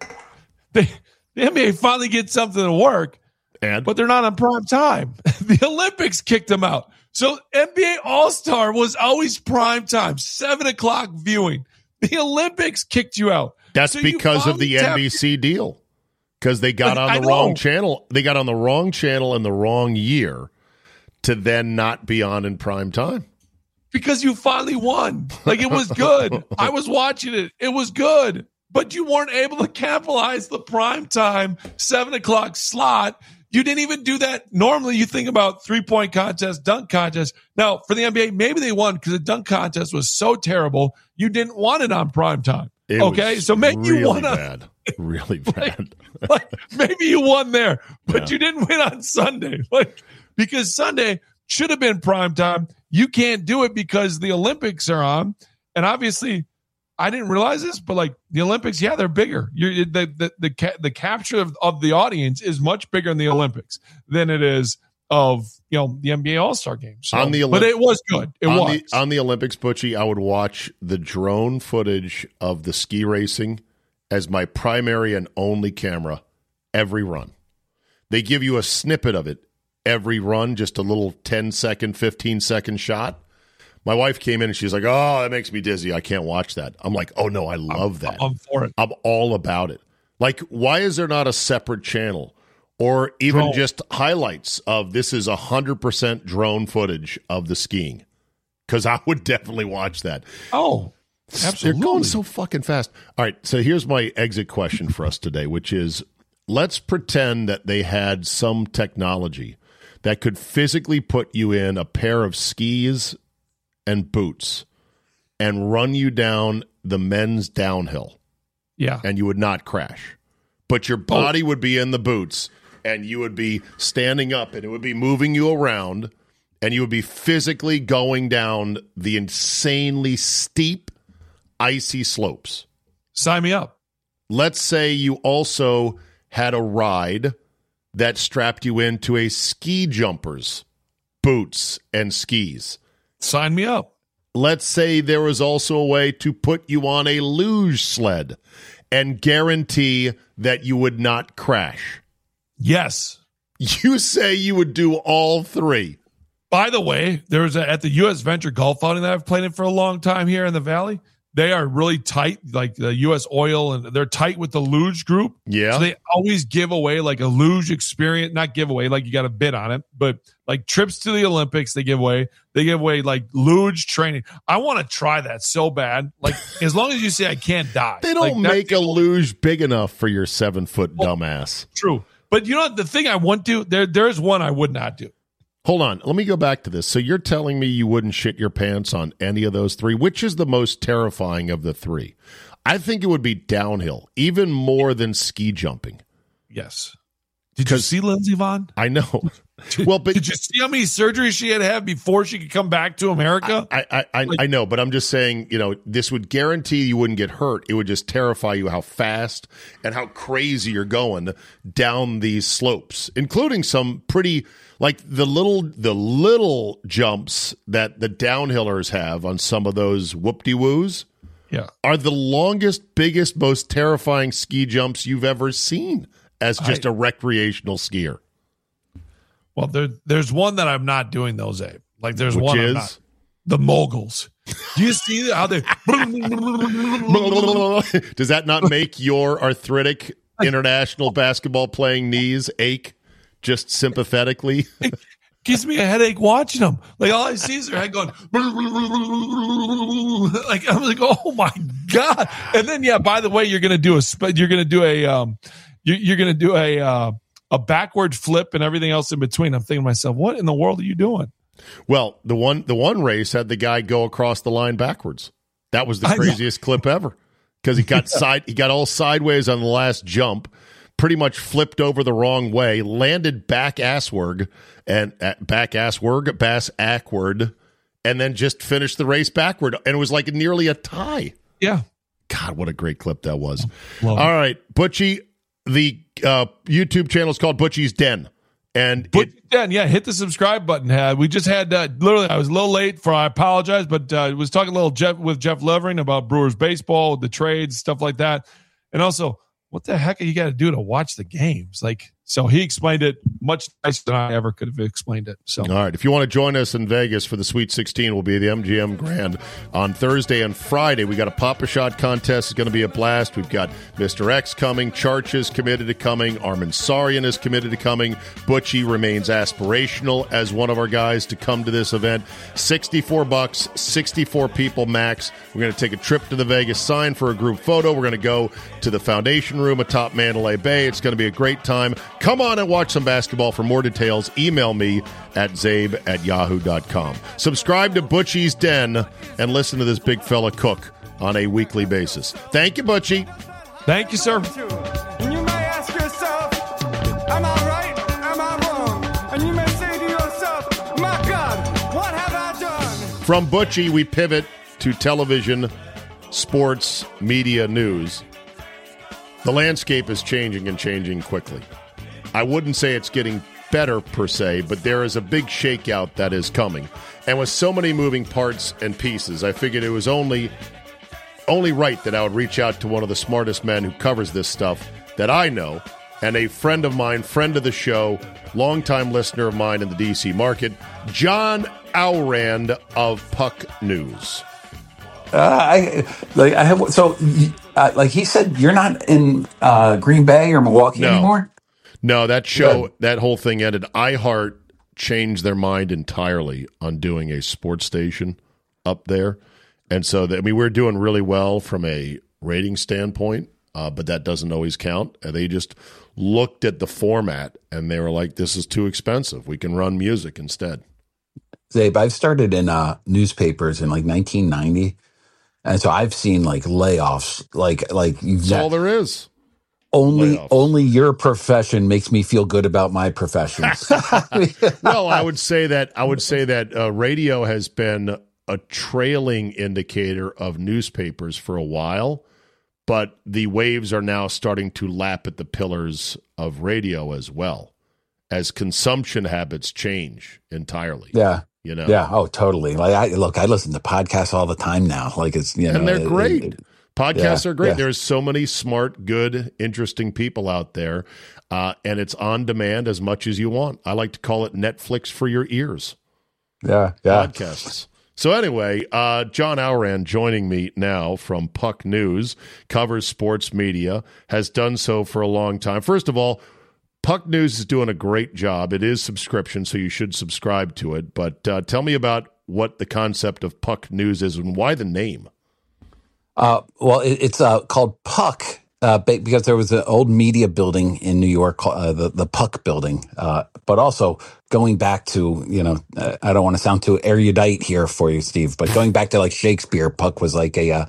The NBA finally gets something to work, but they're not on prime time. The Olympics kicked them out. So NBA All-Star was always prime time, 7 o'clock viewing. The Olympics kicked you out. That's because of the NBC deal. Because they got on the wrong channel. They got on the wrong channel in the wrong year to then not be on in prime time. Because you finally won. Like, it was good. I was watching it. It was good. But you weren't able to capitalize the prime time 7 o'clock slot. You didn't even do that. Normally, you think about 3-point contest, dunk contest. Now, for the NBA, maybe they won because the dunk contest was so terrible, you didn't want it on prime time. So maybe really you won bad. Really bad. Maybe you won there, but you didn't win on Sunday. Because Sunday should have been prime time. You can't do it because the Olympics are on. And obviously, I didn't realize this, but the Olympics, they're bigger. The capture of the audience is much bigger in the Olympics than it is of the NBA All-Star Game. So, but it was good. On the Olympics, Butchie, I would watch the drone footage of the ski racing as my primary and only camera every run. They give you a snippet of it every run, just a little 10-second, 15-second shot. My wife came in and she's like, "Oh, that makes me dizzy. I can't watch that." I'm like, "Oh no, I love that. I'm for it. I'm all about it." Like, why is there not a separate channel or even just highlights of this is 100% drone footage of the skiing? Because I would definitely watch that. Oh, absolutely. They're going so fucking fast. All right, so here's my exit question for us today, which is, let's pretend that they had some technology that could physically put you in a pair of skis and boots and run you down the men's downhill. Yeah. And you would not crash. But your body would be in the boots and you would be standing up and it would be moving you around and you would be physically going down the insanely steep, icy slopes. Sign me up. Let's say you also had a ride that strapped you into a ski jumper's boots and skis. Sign me up. Let's say there was also a way to put you on a luge sled and guarantee that you would not crash. Yes. You say you would do all three. By the way, there's at the U.S. Venture Golf Outing that I've played in for a long time here in the Valley. They are really tight, like the U.S. Oil, and they're tight with the luge group. Yeah. So they always give away like a luge experience, not give away, like you got to bid on it, but like trips to the Olympics, they give away. They give away like luge training. I want to try that so bad. Like, as long as you say I can't die. They don't make a luge big enough for your 7-foot dumbass. True. But you know, the thing I want to, there's one I would not do. Hold on. Let me go back to this. So you're telling me you wouldn't shit your pants on any of those three? Which is the most terrifying of the three? I think it would be downhill, even more than ski jumping. Yes. Did you see Lindsey Vonn? I know. Well, but did you see how many surgeries she had to have before she could come back to America? I know, but I'm just saying, this would guarantee you wouldn't get hurt. It would just terrify you how fast and how crazy you're going down these slopes, including some pretty, like the little jumps that the downhillers have on some of those whoop-de-woos. Yeah, are the longest, biggest, most terrifying ski jumps you've ever seen as just a recreational skier. Well, there's one that I'm not doing those, Abe. Like there's Which one is? I'm not. The moguls. Do you see how they? Does that not make your arthritic international basketball playing knees ache just sympathetically? It gives me a headache watching them. Like all I see is their head going. Like I'm like, oh my god! And then by the way, you're gonna do a backward flip and everything else in between. I'm thinking to myself, what in the world are you doing? Well, the one race had the guy go across the line backwards. That was the craziest clip ever because he got all sideways on the last jump, pretty much flipped over the wrong way, landed bass assward, and then just finished the race backward. And it was like nearly a tie. Yeah. God, what a great clip that was. All right, Butchie, the YouTube channel is called Butchie's Den. And hit the subscribe button. We just had literally, I was a little late I apologize, but was talking a little with Jeff Levering about Brewers baseball, the trades, stuff like that. And also, what the heck are you got to do to watch the games? So he explained it much nicer than I ever could have explained it. So, all right. If you want to join us in Vegas for the Sweet 16, we'll be at the MGM Grand on Thursday and Friday. We got a Pop-A-Shot contest. It's going to be a blast. We've got Mr. X coming. Charch is committed to coming. Armin Sarian is committed to coming. Butchie remains aspirational as one of our guys to come to this event. $64, 64 people max. We're going to take a trip to the Vegas sign for a group photo. We're going to go to the Foundation Room atop Mandalay Bay. It's going to be a great time. Come on and watch some basketball. For more details, email me at zabe@yahoo.com. Subscribe to Butchie's Den and listen to this big fella cook on a weekly basis. Thank you, Butchie. Thank you, sir. And you may ask yourself, am I right? Am I wrong? And you may say to yourself, my God, what have I done? From Butchie, we pivot to television, sports, media, news. The landscape is changing and changing quickly. I wouldn't say it's getting better per se, but there is a big shakeout that is coming. And with so many moving parts and pieces, I figured it was only right that I would reach out to one of the smartest men who covers this stuff that I know, and a friend of mine, friend of the show, longtime listener of mine in the D.C. market, John Owrand of Puck News. He said you're not in Green Bay or Milwaukee anymore? No, that show, that whole thing ended. iHeart changed their mind entirely on doing a sports station up there. And so, we're doing really well from a rating standpoint, but that doesn't always count. They just looked at the format and they were like, this is too expensive. We can run music instead. Zabe, I've started in newspapers in 1990. And so I've seen layoffs, That's all there is. Only your profession makes me feel good about my profession. Well, I would say that radio has been a trailing indicator of newspapers for a while, but the waves are now starting to lap at the pillars of radio as well, as consumption habits change entirely. Yeah. Yeah. Oh, totally. I listen to podcasts all the time now. And they're great. Podcasts are great. Yeah. There's so many smart, good, interesting people out there, and it's on demand as much as you want. I like to call it Netflix for your ears. podcasts. So anyway, John Owran joining me now from Puck News, covers sports media, has done so for a long time. First of all, Puck News is doing a great job. It is subscription, so you should subscribe to it. But tell me about what the concept of Puck News is and why the name. Well, it's called Puck because there was an old media building in New York, the Puck Building. But also going back to, I don't want to sound too erudite here for you, Steve, but going back to like Shakespeare, Puck was like a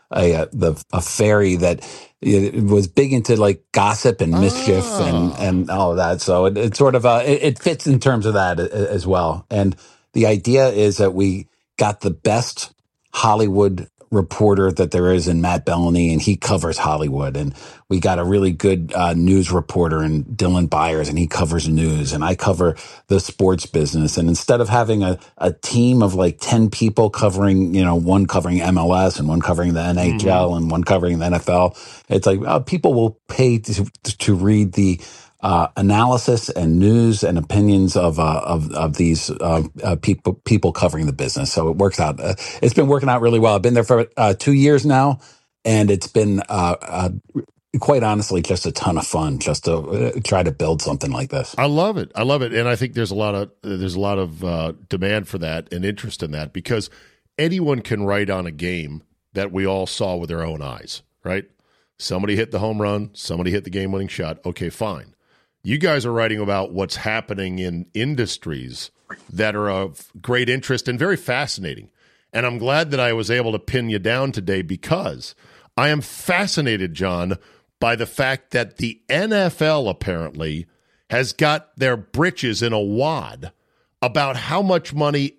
fairy that it was big into like gossip and mischief and all of that. So it sort of it fits in terms of that as well. And the idea is that we got the best Hollywood reporter that there is in Matt Bellany, and he covers Hollywood. And we got a really good news reporter in Dylan Byers, and he covers news, and I cover the sports business. And instead of having a team of like 10 people covering, one covering MLS and one covering the NHL and one covering the NFL, it's like people will pay to read the analysis and news and opinions of these people covering the business. So it works out. It's been working out really well. I've been there for 2 years now, and it's been quite honestly just a ton of fun just to try to build something like this. I love it, and I think there's a lot of demand for that and interest in that because anyone can write on a game that we all saw with our own eyes, right? Somebody hit the home run, somebody hit the game-winning shot. Okay, fine. You guys are writing about what's happening in industries that are of great interest and very fascinating. And I'm glad that I was able to pin you down today because I am fascinated, John, by the fact that the NFL apparently has got their britches in a wad about how much money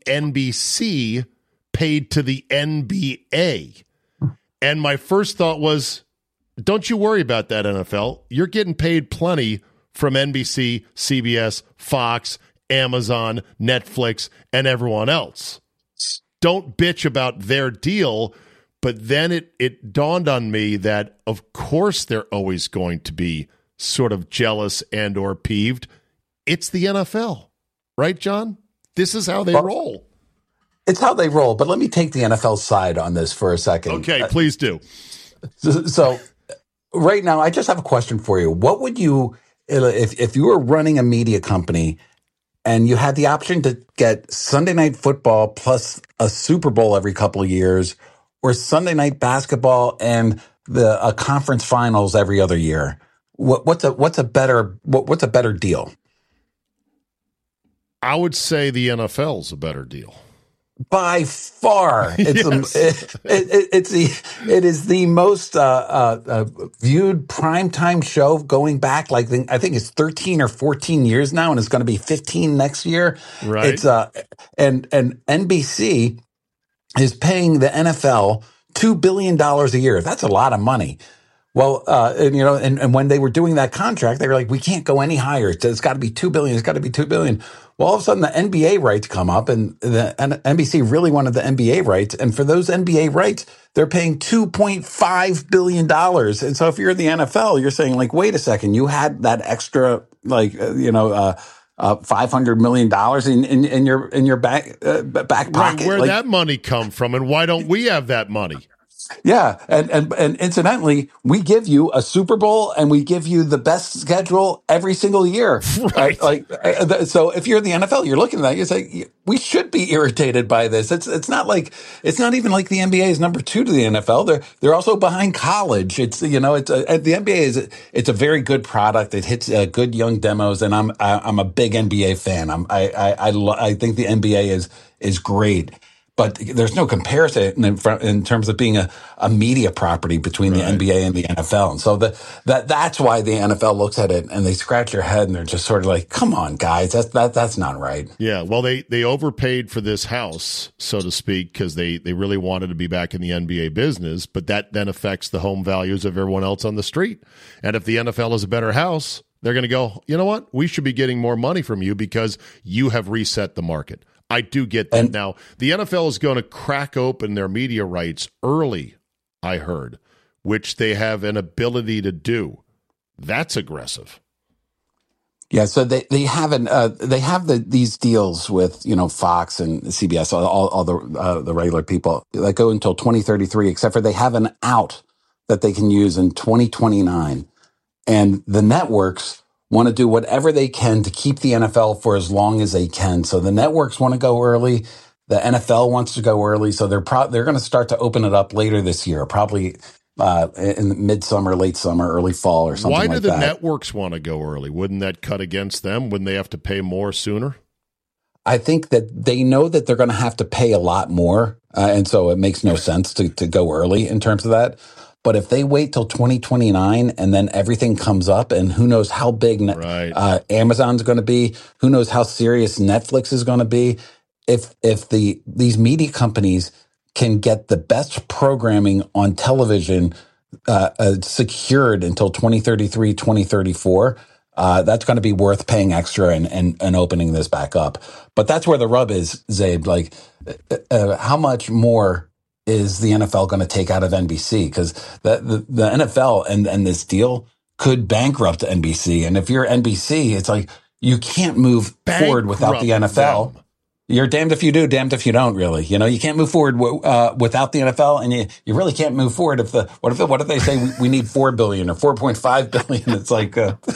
NBC paid to the NBA. And my first thought was, don't you worry about that, NFL. You're getting paid plenty from NBC, CBS, Fox, Amazon, Netflix, and everyone else. Don't bitch about their deal. But then it dawned on me that, of course, they're always going to be sort of jealous and or peeved. It's the NFL, right, John? This is how they roll. It's how they roll. But let me take the NFL side on this for a second. Okay, please do. So right now, I just have a question for you. What would you... If you were running a media company and you had the option to get Sunday Night Football plus a Super Bowl every couple of years, or Sunday Night Basketball and a conference finals every other year, what's a better deal? I would say the NFL's a better deal. By far, it is the most viewed primetime show going back. Like I think it's 13 or 14 years now, and it's going to be 15 next year. Right. It's and NBC is paying the NFL $2 billion a year. That's a lot of money. Well, and when they were doing that contract, they were like, we can't go any higher. It's got to be $2 billion. It's got to be $2 billion. Well, all of a sudden the NBA rights come up, and NBC really wanted the NBA rights. And for those NBA rights, they're paying $2.5 billion. And so if you're the NFL, you're saying like, wait a second, you had that extra, $500 million in your back pocket. Right, where'd that money come from, and why don't we have that money? Yeah, and incidentally, we give you a Super Bowl and we give you the best schedule every single year. Right. So if you're the NFL, you're looking at that, you say we should be irritated by this. It's not even like the NBA is number 2 to the NFL. They're also behind college. It's the NBA it's a very good product. It hits good young demos, and I'm a big NBA fan. I think the NBA is great. But there's no comparison in terms of being a media property between the NBA and the NFL. And so that's why the NFL looks at it and they scratch their head and they're just sort of like, come on, guys, that's not right. Yeah, well, they overpaid for this house, so to speak, because they really wanted to be back in the NBA business, but that then affects the home values of everyone else on the street. And if the NFL is a better house, they're going to go, you know what? We should be getting more money from you because you have reset the market. I do get that. Now, the NFL is going to crack open their media rights early, I heard, which they have an ability to do. That's aggressive. Yeah, so they haven't they have these deals with Fox and CBS, all the regular people that go until 2033, except for they have an out that they can use in 2029, and the networks want to do whatever they can to keep the NFL for as long as they can. So the networks want to go early, the NFL wants to go early, so they're going to start to open it up later this year, probably in midsummer, late summer, early fall, or something like that. Why do the networks want to go early? Wouldn't that cut against them? Wouldn't they have to pay more sooner? I think that they know that they're going to have to pay a lot more, and so it makes no sense to go early in terms of that. But if they wait till 2029 and then everything comes up, and who knows how big Amazon's going to be, who knows how serious Netflix is going to be, if these media companies can get the best programming on television secured until 2033, 2034, that's going to be worth paying extra and opening this back up. But that's where the rub is, Zabe. Like, how much more is the NFL going to take out of NBC? Because the NFL and this deal could bankrupt NBC. And if you're NBC, it's like you can't move forward without the NFL. You're damned if you do, damned if you don't, really. You can't move forward without the NFL, and you really can't move forward what if they say we need $4 billion or $4.5 billion? It's like,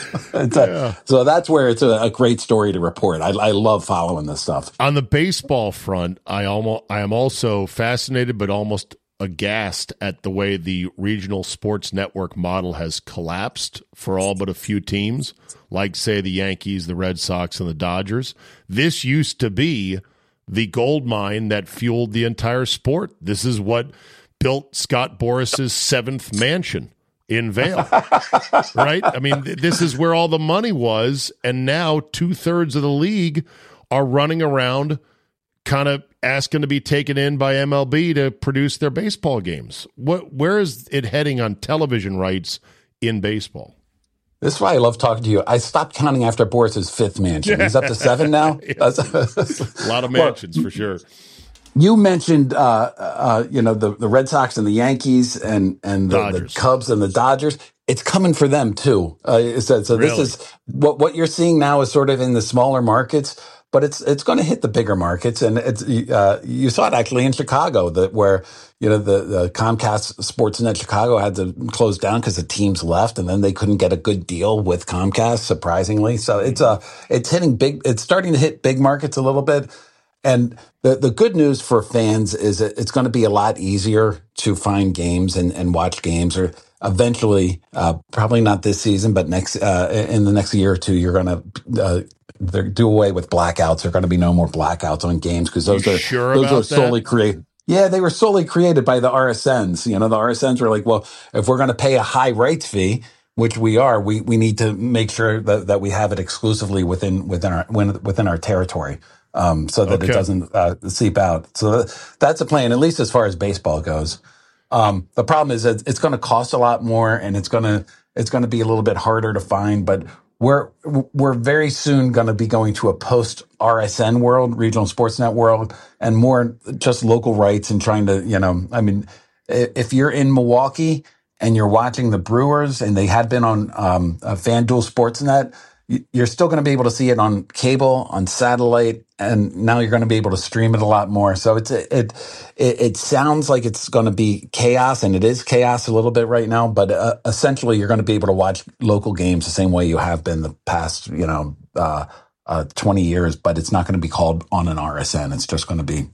so that's where it's a great story to report. I love following this stuff. On the baseball front, I am also fascinated, but almost aghast at the way the regional sports network model has collapsed for all but a few teams, like, say, the Yankees, the Red Sox, and the Dodgers. This used to be the gold mine that fueled the entire sport. This is what built Scott Boris's 7th mansion in Vail, right? I mean, this is where all the money was, and now 2/3 of the league are running around kind of asking to be taken in by MLB to produce their baseball games. Where is it heading on television rights in baseball? This is why I love talking to you. I stopped counting after Boris's 5th mansion. He's up to 7 now. A lot of mansions, for sure. You mentioned, the Red Sox and the Yankees and the Cubs and the Dodgers. It's coming for them too. Really? This is what you're seeing now is sort of in the smaller markets, but it's going to hit the bigger markets. And you saw it actually in Chicago, where the Comcast Sportsnet Chicago had to close down because the teams left, and then they couldn't get a good deal with Comcast, surprisingly. So it's hitting big. It's starting to hit big markets a little bit. And the good news for fans is that it's going to be a lot easier to find games and watch games, or eventually, probably not this season, but in the next year or two, you're going to do away with blackouts. There are going to be no more blackouts on games, because those are solely created. Yeah, they were solely created by the RSNs. The RSNs were like, well, if we're going to pay a high rights fee, which we are, we need to make sure that we have it exclusively within our territory. So that it doesn't seep out. So that's a plan, at least as far as baseball goes. The problem is that it's going to cost a lot more, and it's going to be a little bit harder to find. But we're very soon going to be going to a post RSN world, regional sports net world, and more just local rights and trying to, if you're in Milwaukee and you're watching the Brewers, and they had been on FanDuel Sportsnet, you're still going to be able to see it on cable, on satellite, and now you're going to be able to stream it a lot more. So it sounds like it's going to be chaos, and it is chaos a little bit right now. But essentially, you're going to be able to watch local games the same way you have been the past, 20 years. But it's not going to be called on an RSN. It's just going to be,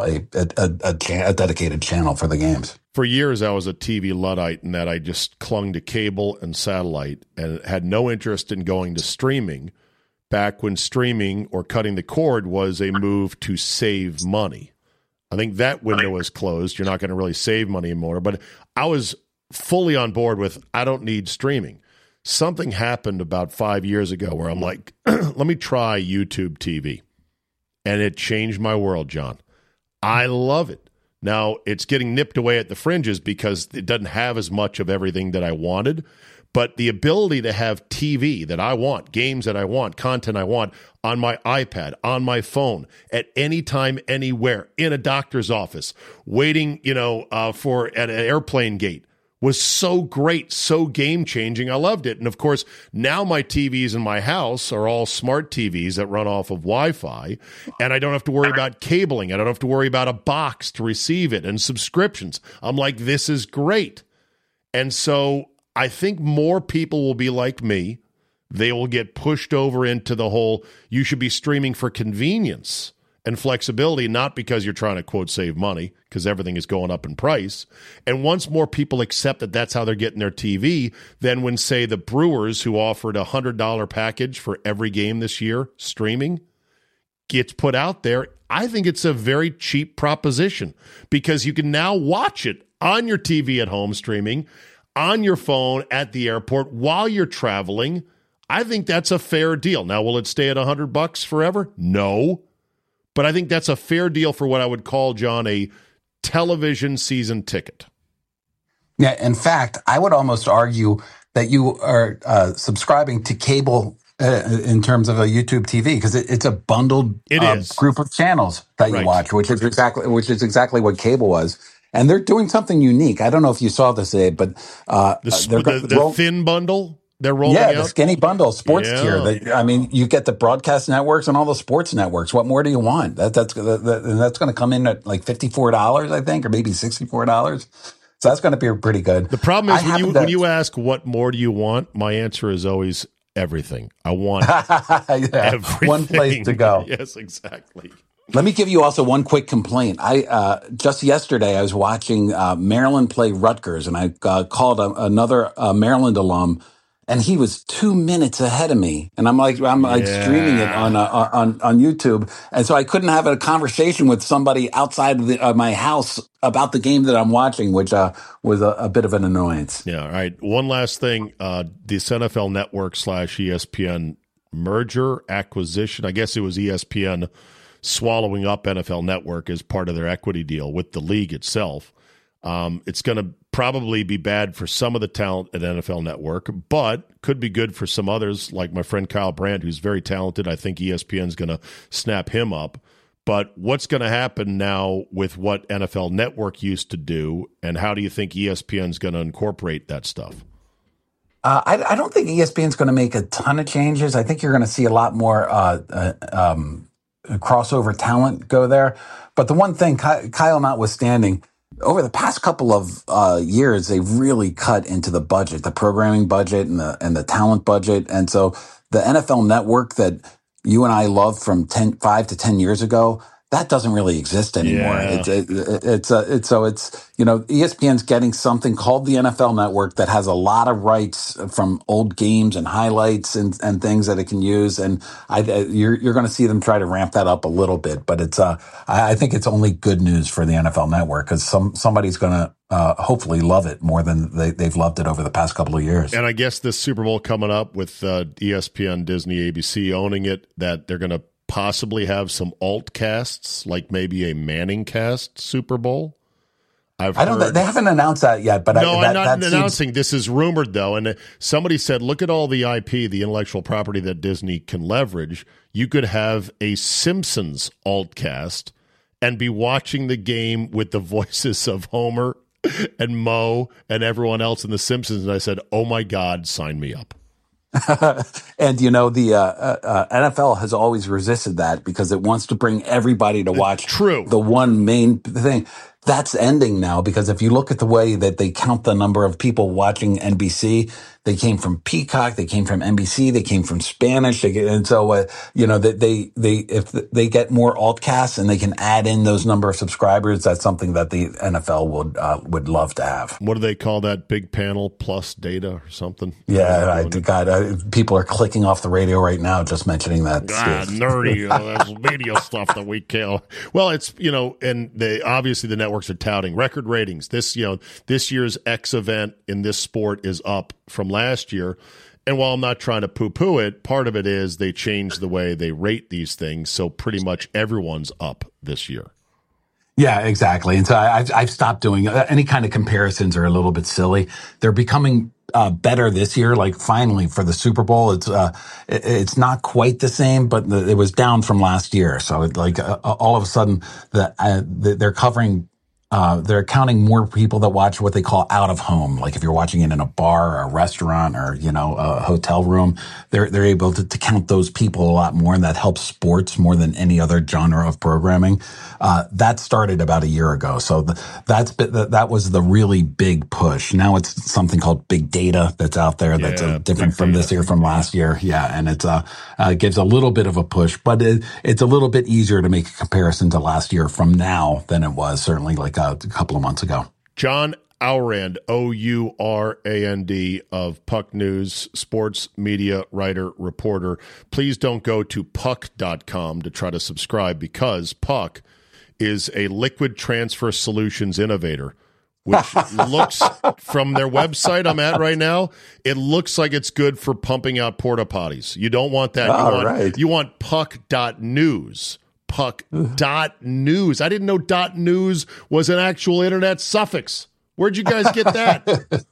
a dedicated channel for the games. For years, I was a TV Luddite in that I just clung to cable and satellite and had no interest in going to streaming, back when streaming or cutting the cord was a move to save money. I think that window is closed. You're not going to really save money anymore. But I was fully on board with, I don't need streaming. Something happened about 5 years ago where I'm like, let me try YouTube TV. And it changed my world, John. I love it. Now, it's getting nipped away at the fringes because it doesn't have as much of everything that I wanted. But the ability to have TV that I want, games that I want, content I want on my iPad, on my phone, at any time, anywhere, in a doctor's office, waiting, for at an airplane gate, was so great, so game-changing. I loved it. And, of course, now my TVs in my house are all smart TVs that run off of Wi-Fi, and I don't have to worry about cabling. I don't have to worry about a box to receive it and subscriptions. I'm like, this is great. And so I think more people will be like me. They will get pushed over into the whole, you should be streaming for convenience and flexibility, not because you're trying to, quote, save money, because everything is going up in price. And once more people accept that that's how they're getting their TV, then when, say, the Brewers, who offered a $100 package for every game this year, streaming, gets put out there, I think it's a very cheap proposition because you can now watch it on your TV at home streaming, on your phone at the airport while you're traveling. I think that's a fair deal. Now, will it stay at $100 forever? No. But I think that's a fair deal for what I would call, John, a television season ticket. Yeah, in fact, I would almost argue that you are subscribing to cable in terms of a YouTube TV because it's a bundled group of channels that you watch, which is exactly what cable was. And they're doing something unique. I don't know if you saw this, Abe, but the thin bundle. They're rolling out? The skinny bundle, sports tier. You get the broadcast networks and all the sports networks. What more do you want? That's going to come in at like $54, I think, or maybe $64. So that's going to be pretty good. The problem is when you ask what more do you want, my answer is always everything. I want everything. One place to go. Yes, exactly. Let me give you also one quick complaint. Just yesterday I was watching Maryland play Rutgers, and I called another Maryland alum. And he was 2 minutes ahead of me, and I'm streaming it on YouTube, and so I couldn't have a conversation with somebody outside of my house about the game that I'm watching, which was a bit of an annoyance. Yeah. All right. One last thing: this NFL Network / ESPN merger acquisition. I guess it was ESPN swallowing up NFL Network as part of their equity deal with the league itself. It's going to probably be bad for some of the talent at NFL Network, but could be good for some others, like my friend Kyle Brandt, who's very talented. I think ESPN's going to snap him up. But what's going to happen now with what NFL Network used to do, and how do you think ESPN's going to incorporate that stuff? I don't think ESPN's going to make a ton of changes. I think you're going to see a lot more crossover talent go there. But the one thing, Kyle notwithstanding, over the past couple of years, they've really cut into the budget, the programming budget and the talent budget. And so the NFL Network that you and I loved from 5 to 10 years ago, that doesn't really exist anymore. Yeah. ESPN's getting something called the NFL Network that has a lot of rights from old games and highlights and things that it can use. And you're going to see them try to ramp that up a little bit. But I think it's only good news for the NFL Network because somebody's going to hopefully love it more than they've loved it over the past couple of years. And I guess this Super Bowl coming up with ESPN, Disney, ABC owning it, that they're going to possibly have some alt casts, like maybe a Manning cast Super Bowl. They haven't announced that yet, but I'm not announcing. This is rumored though, and somebody said, "Look at all the IP, the intellectual property that Disney can leverage. You could have a Simpsons alt cast and be watching the game with the voices of Homer and Moe and everyone else in the Simpsons." And I said, "Oh my God, sign me up." And the NFL has always resisted that because it wants to bring everybody to watch the one main thing. That's ending now because if you look at the way that they count the number of people watching NBC, they came from Peacock, they came from NBC, they came from Spanish, and so if they get more altcasts and they can add in those number of subscribers, that's something that the NFL would love to have. What do they call that? Big panel plus data or something? Yeah, people are clicking off the radio right now just mentioning that. Nerdy that's media stuff that we kill. Well, it's and obviously the networks are touting record ratings. This year's X event in this sport is up from last year. And while I'm not trying to poo-poo it, part of it is they changed the way they rate these things. So pretty much everyone's up this year. Yeah, exactly. And so I've stopped doing any kind of comparisons are a little bit silly. They're becoming better this year. Like finally for the Super Bowl, it's not quite the same, but it was down from last year. So all of a sudden they're covering they're counting more people that watch what they call out of home. Like if you're watching it in a bar or a restaurant or, a hotel room, they're able to count those people a lot more. And that helps sports more than any other genre of programming. That started about a year ago. So that was the really big push. Now it's something called big data that's out there that's different from this year, from last year. Yeah. And it gives a little bit of a push, but it's a little bit easier to make a comparison to last year from now than it was certainly like a couple of months ago. John Ourand, Ourand of Puck News, sports media writer, reporter. Please don't go to puck.com to try to subscribe, because Puck is a liquid transfer solutions innovator, which looks, from their website I'm at right now, it looks like it's good for pumping out porta potties. You don't want that. You want puck.news. Puck.news. I didn't know .news was an actual internet suffix. Where'd you guys get that?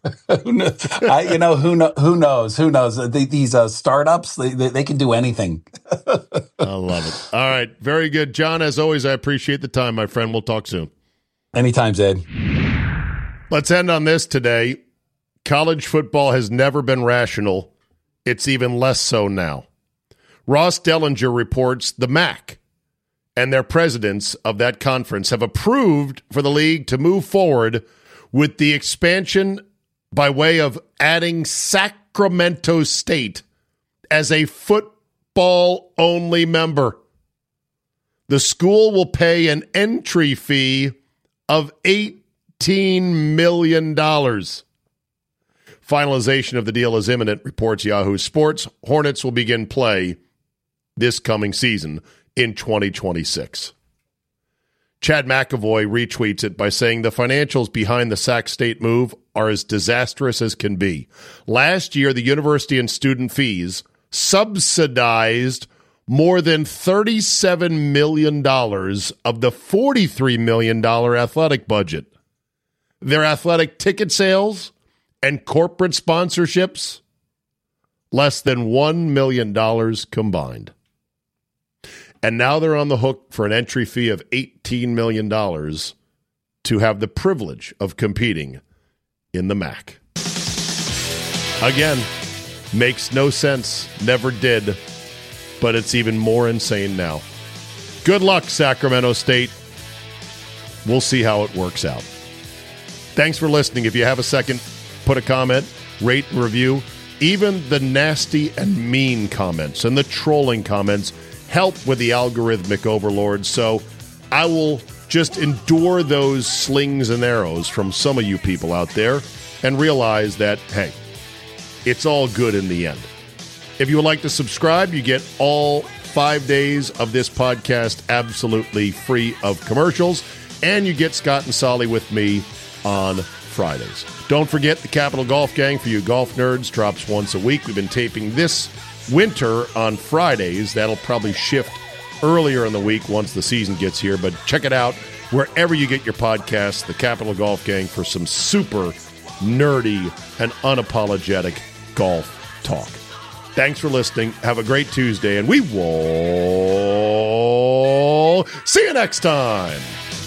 Who knows? These startups, they can do anything. I love it. All right. Very good. John, as always, I appreciate the time, my friend. We'll talk soon. Anytime, Zed. Let's end on this today. College football has never been rational. It's even less so now. Ross Dellinger reports the MAC and their presidents of that conference have approved for the league to move forward with the expansion by way of adding Sacramento State as a football-only member. The school will pay an entry fee of $18 million. Finalization of the deal is imminent, reports Yahoo Sports. Hornets will begin play this coming season in 2026. Chad McAvoy retweets it by saying the financials behind the Sac State move are as disastrous as can be. Last year, the university and student fees subsidized more than $37 million of the $43 million athletic budget. Their athletic ticket sales and corporate sponsorships, less than $1 million combined. And now they're on the hook for an entry fee of $18 million to have the privilege of competing in the MAC. Again, makes no sense, never did, but it's even more insane now. Good luck, Sacramento State. We'll see how it works out. Thanks for listening. If you have a second, put a comment, rate, and review. Even the nasty and mean comments and the trolling comments help with the algorithmic overlord, so I will just endure those slings and arrows from some of you people out there and realize that, hey, it's all good in the end. If you would like to subscribe, you get all 5 days of this podcast absolutely free of commercials, and you get Scott and Solly with me on Fridays. Don't forget the Capital Golf Gang for you golf nerds drops once a week. We've been taping this winter on Fridays. That'll probably shift earlier in the week once the season gets here, but check it out wherever you get your podcasts, the Capital Golf Gang, for some super nerdy and unapologetic golf talk. Thanks for listening. Have a great Tuesday, and we will see you next time.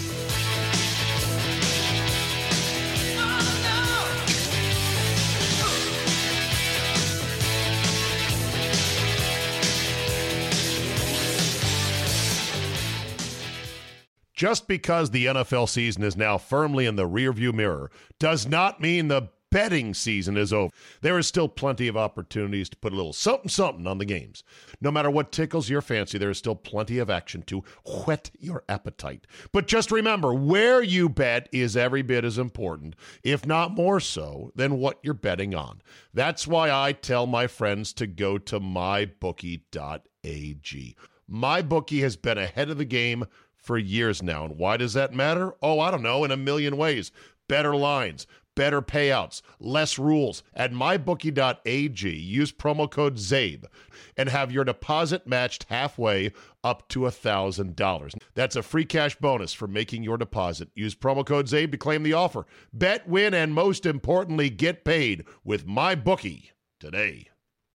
Just because the NFL season is now firmly in the rearview mirror does not mean the betting season is over. There is still plenty of opportunities to put a little something on the games. No matter what tickles your fancy, there is still plenty of action to whet your appetite. But just remember, where you bet is every bit as important, if not more so, than what you're betting on. That's why I tell my friends to go to mybookie.ag. MyBookie has been ahead of the game for years now. And why does that matter? Oh, I don't know, in a million ways. Better lines, better payouts, less rules. At mybookie.ag, use promo code ZABE and have your deposit matched halfway up to $1,000. That's a free cash bonus for making your deposit. Use promo code ZABE to claim the offer. Bet, win, and most importantly, get paid with MyBookie today.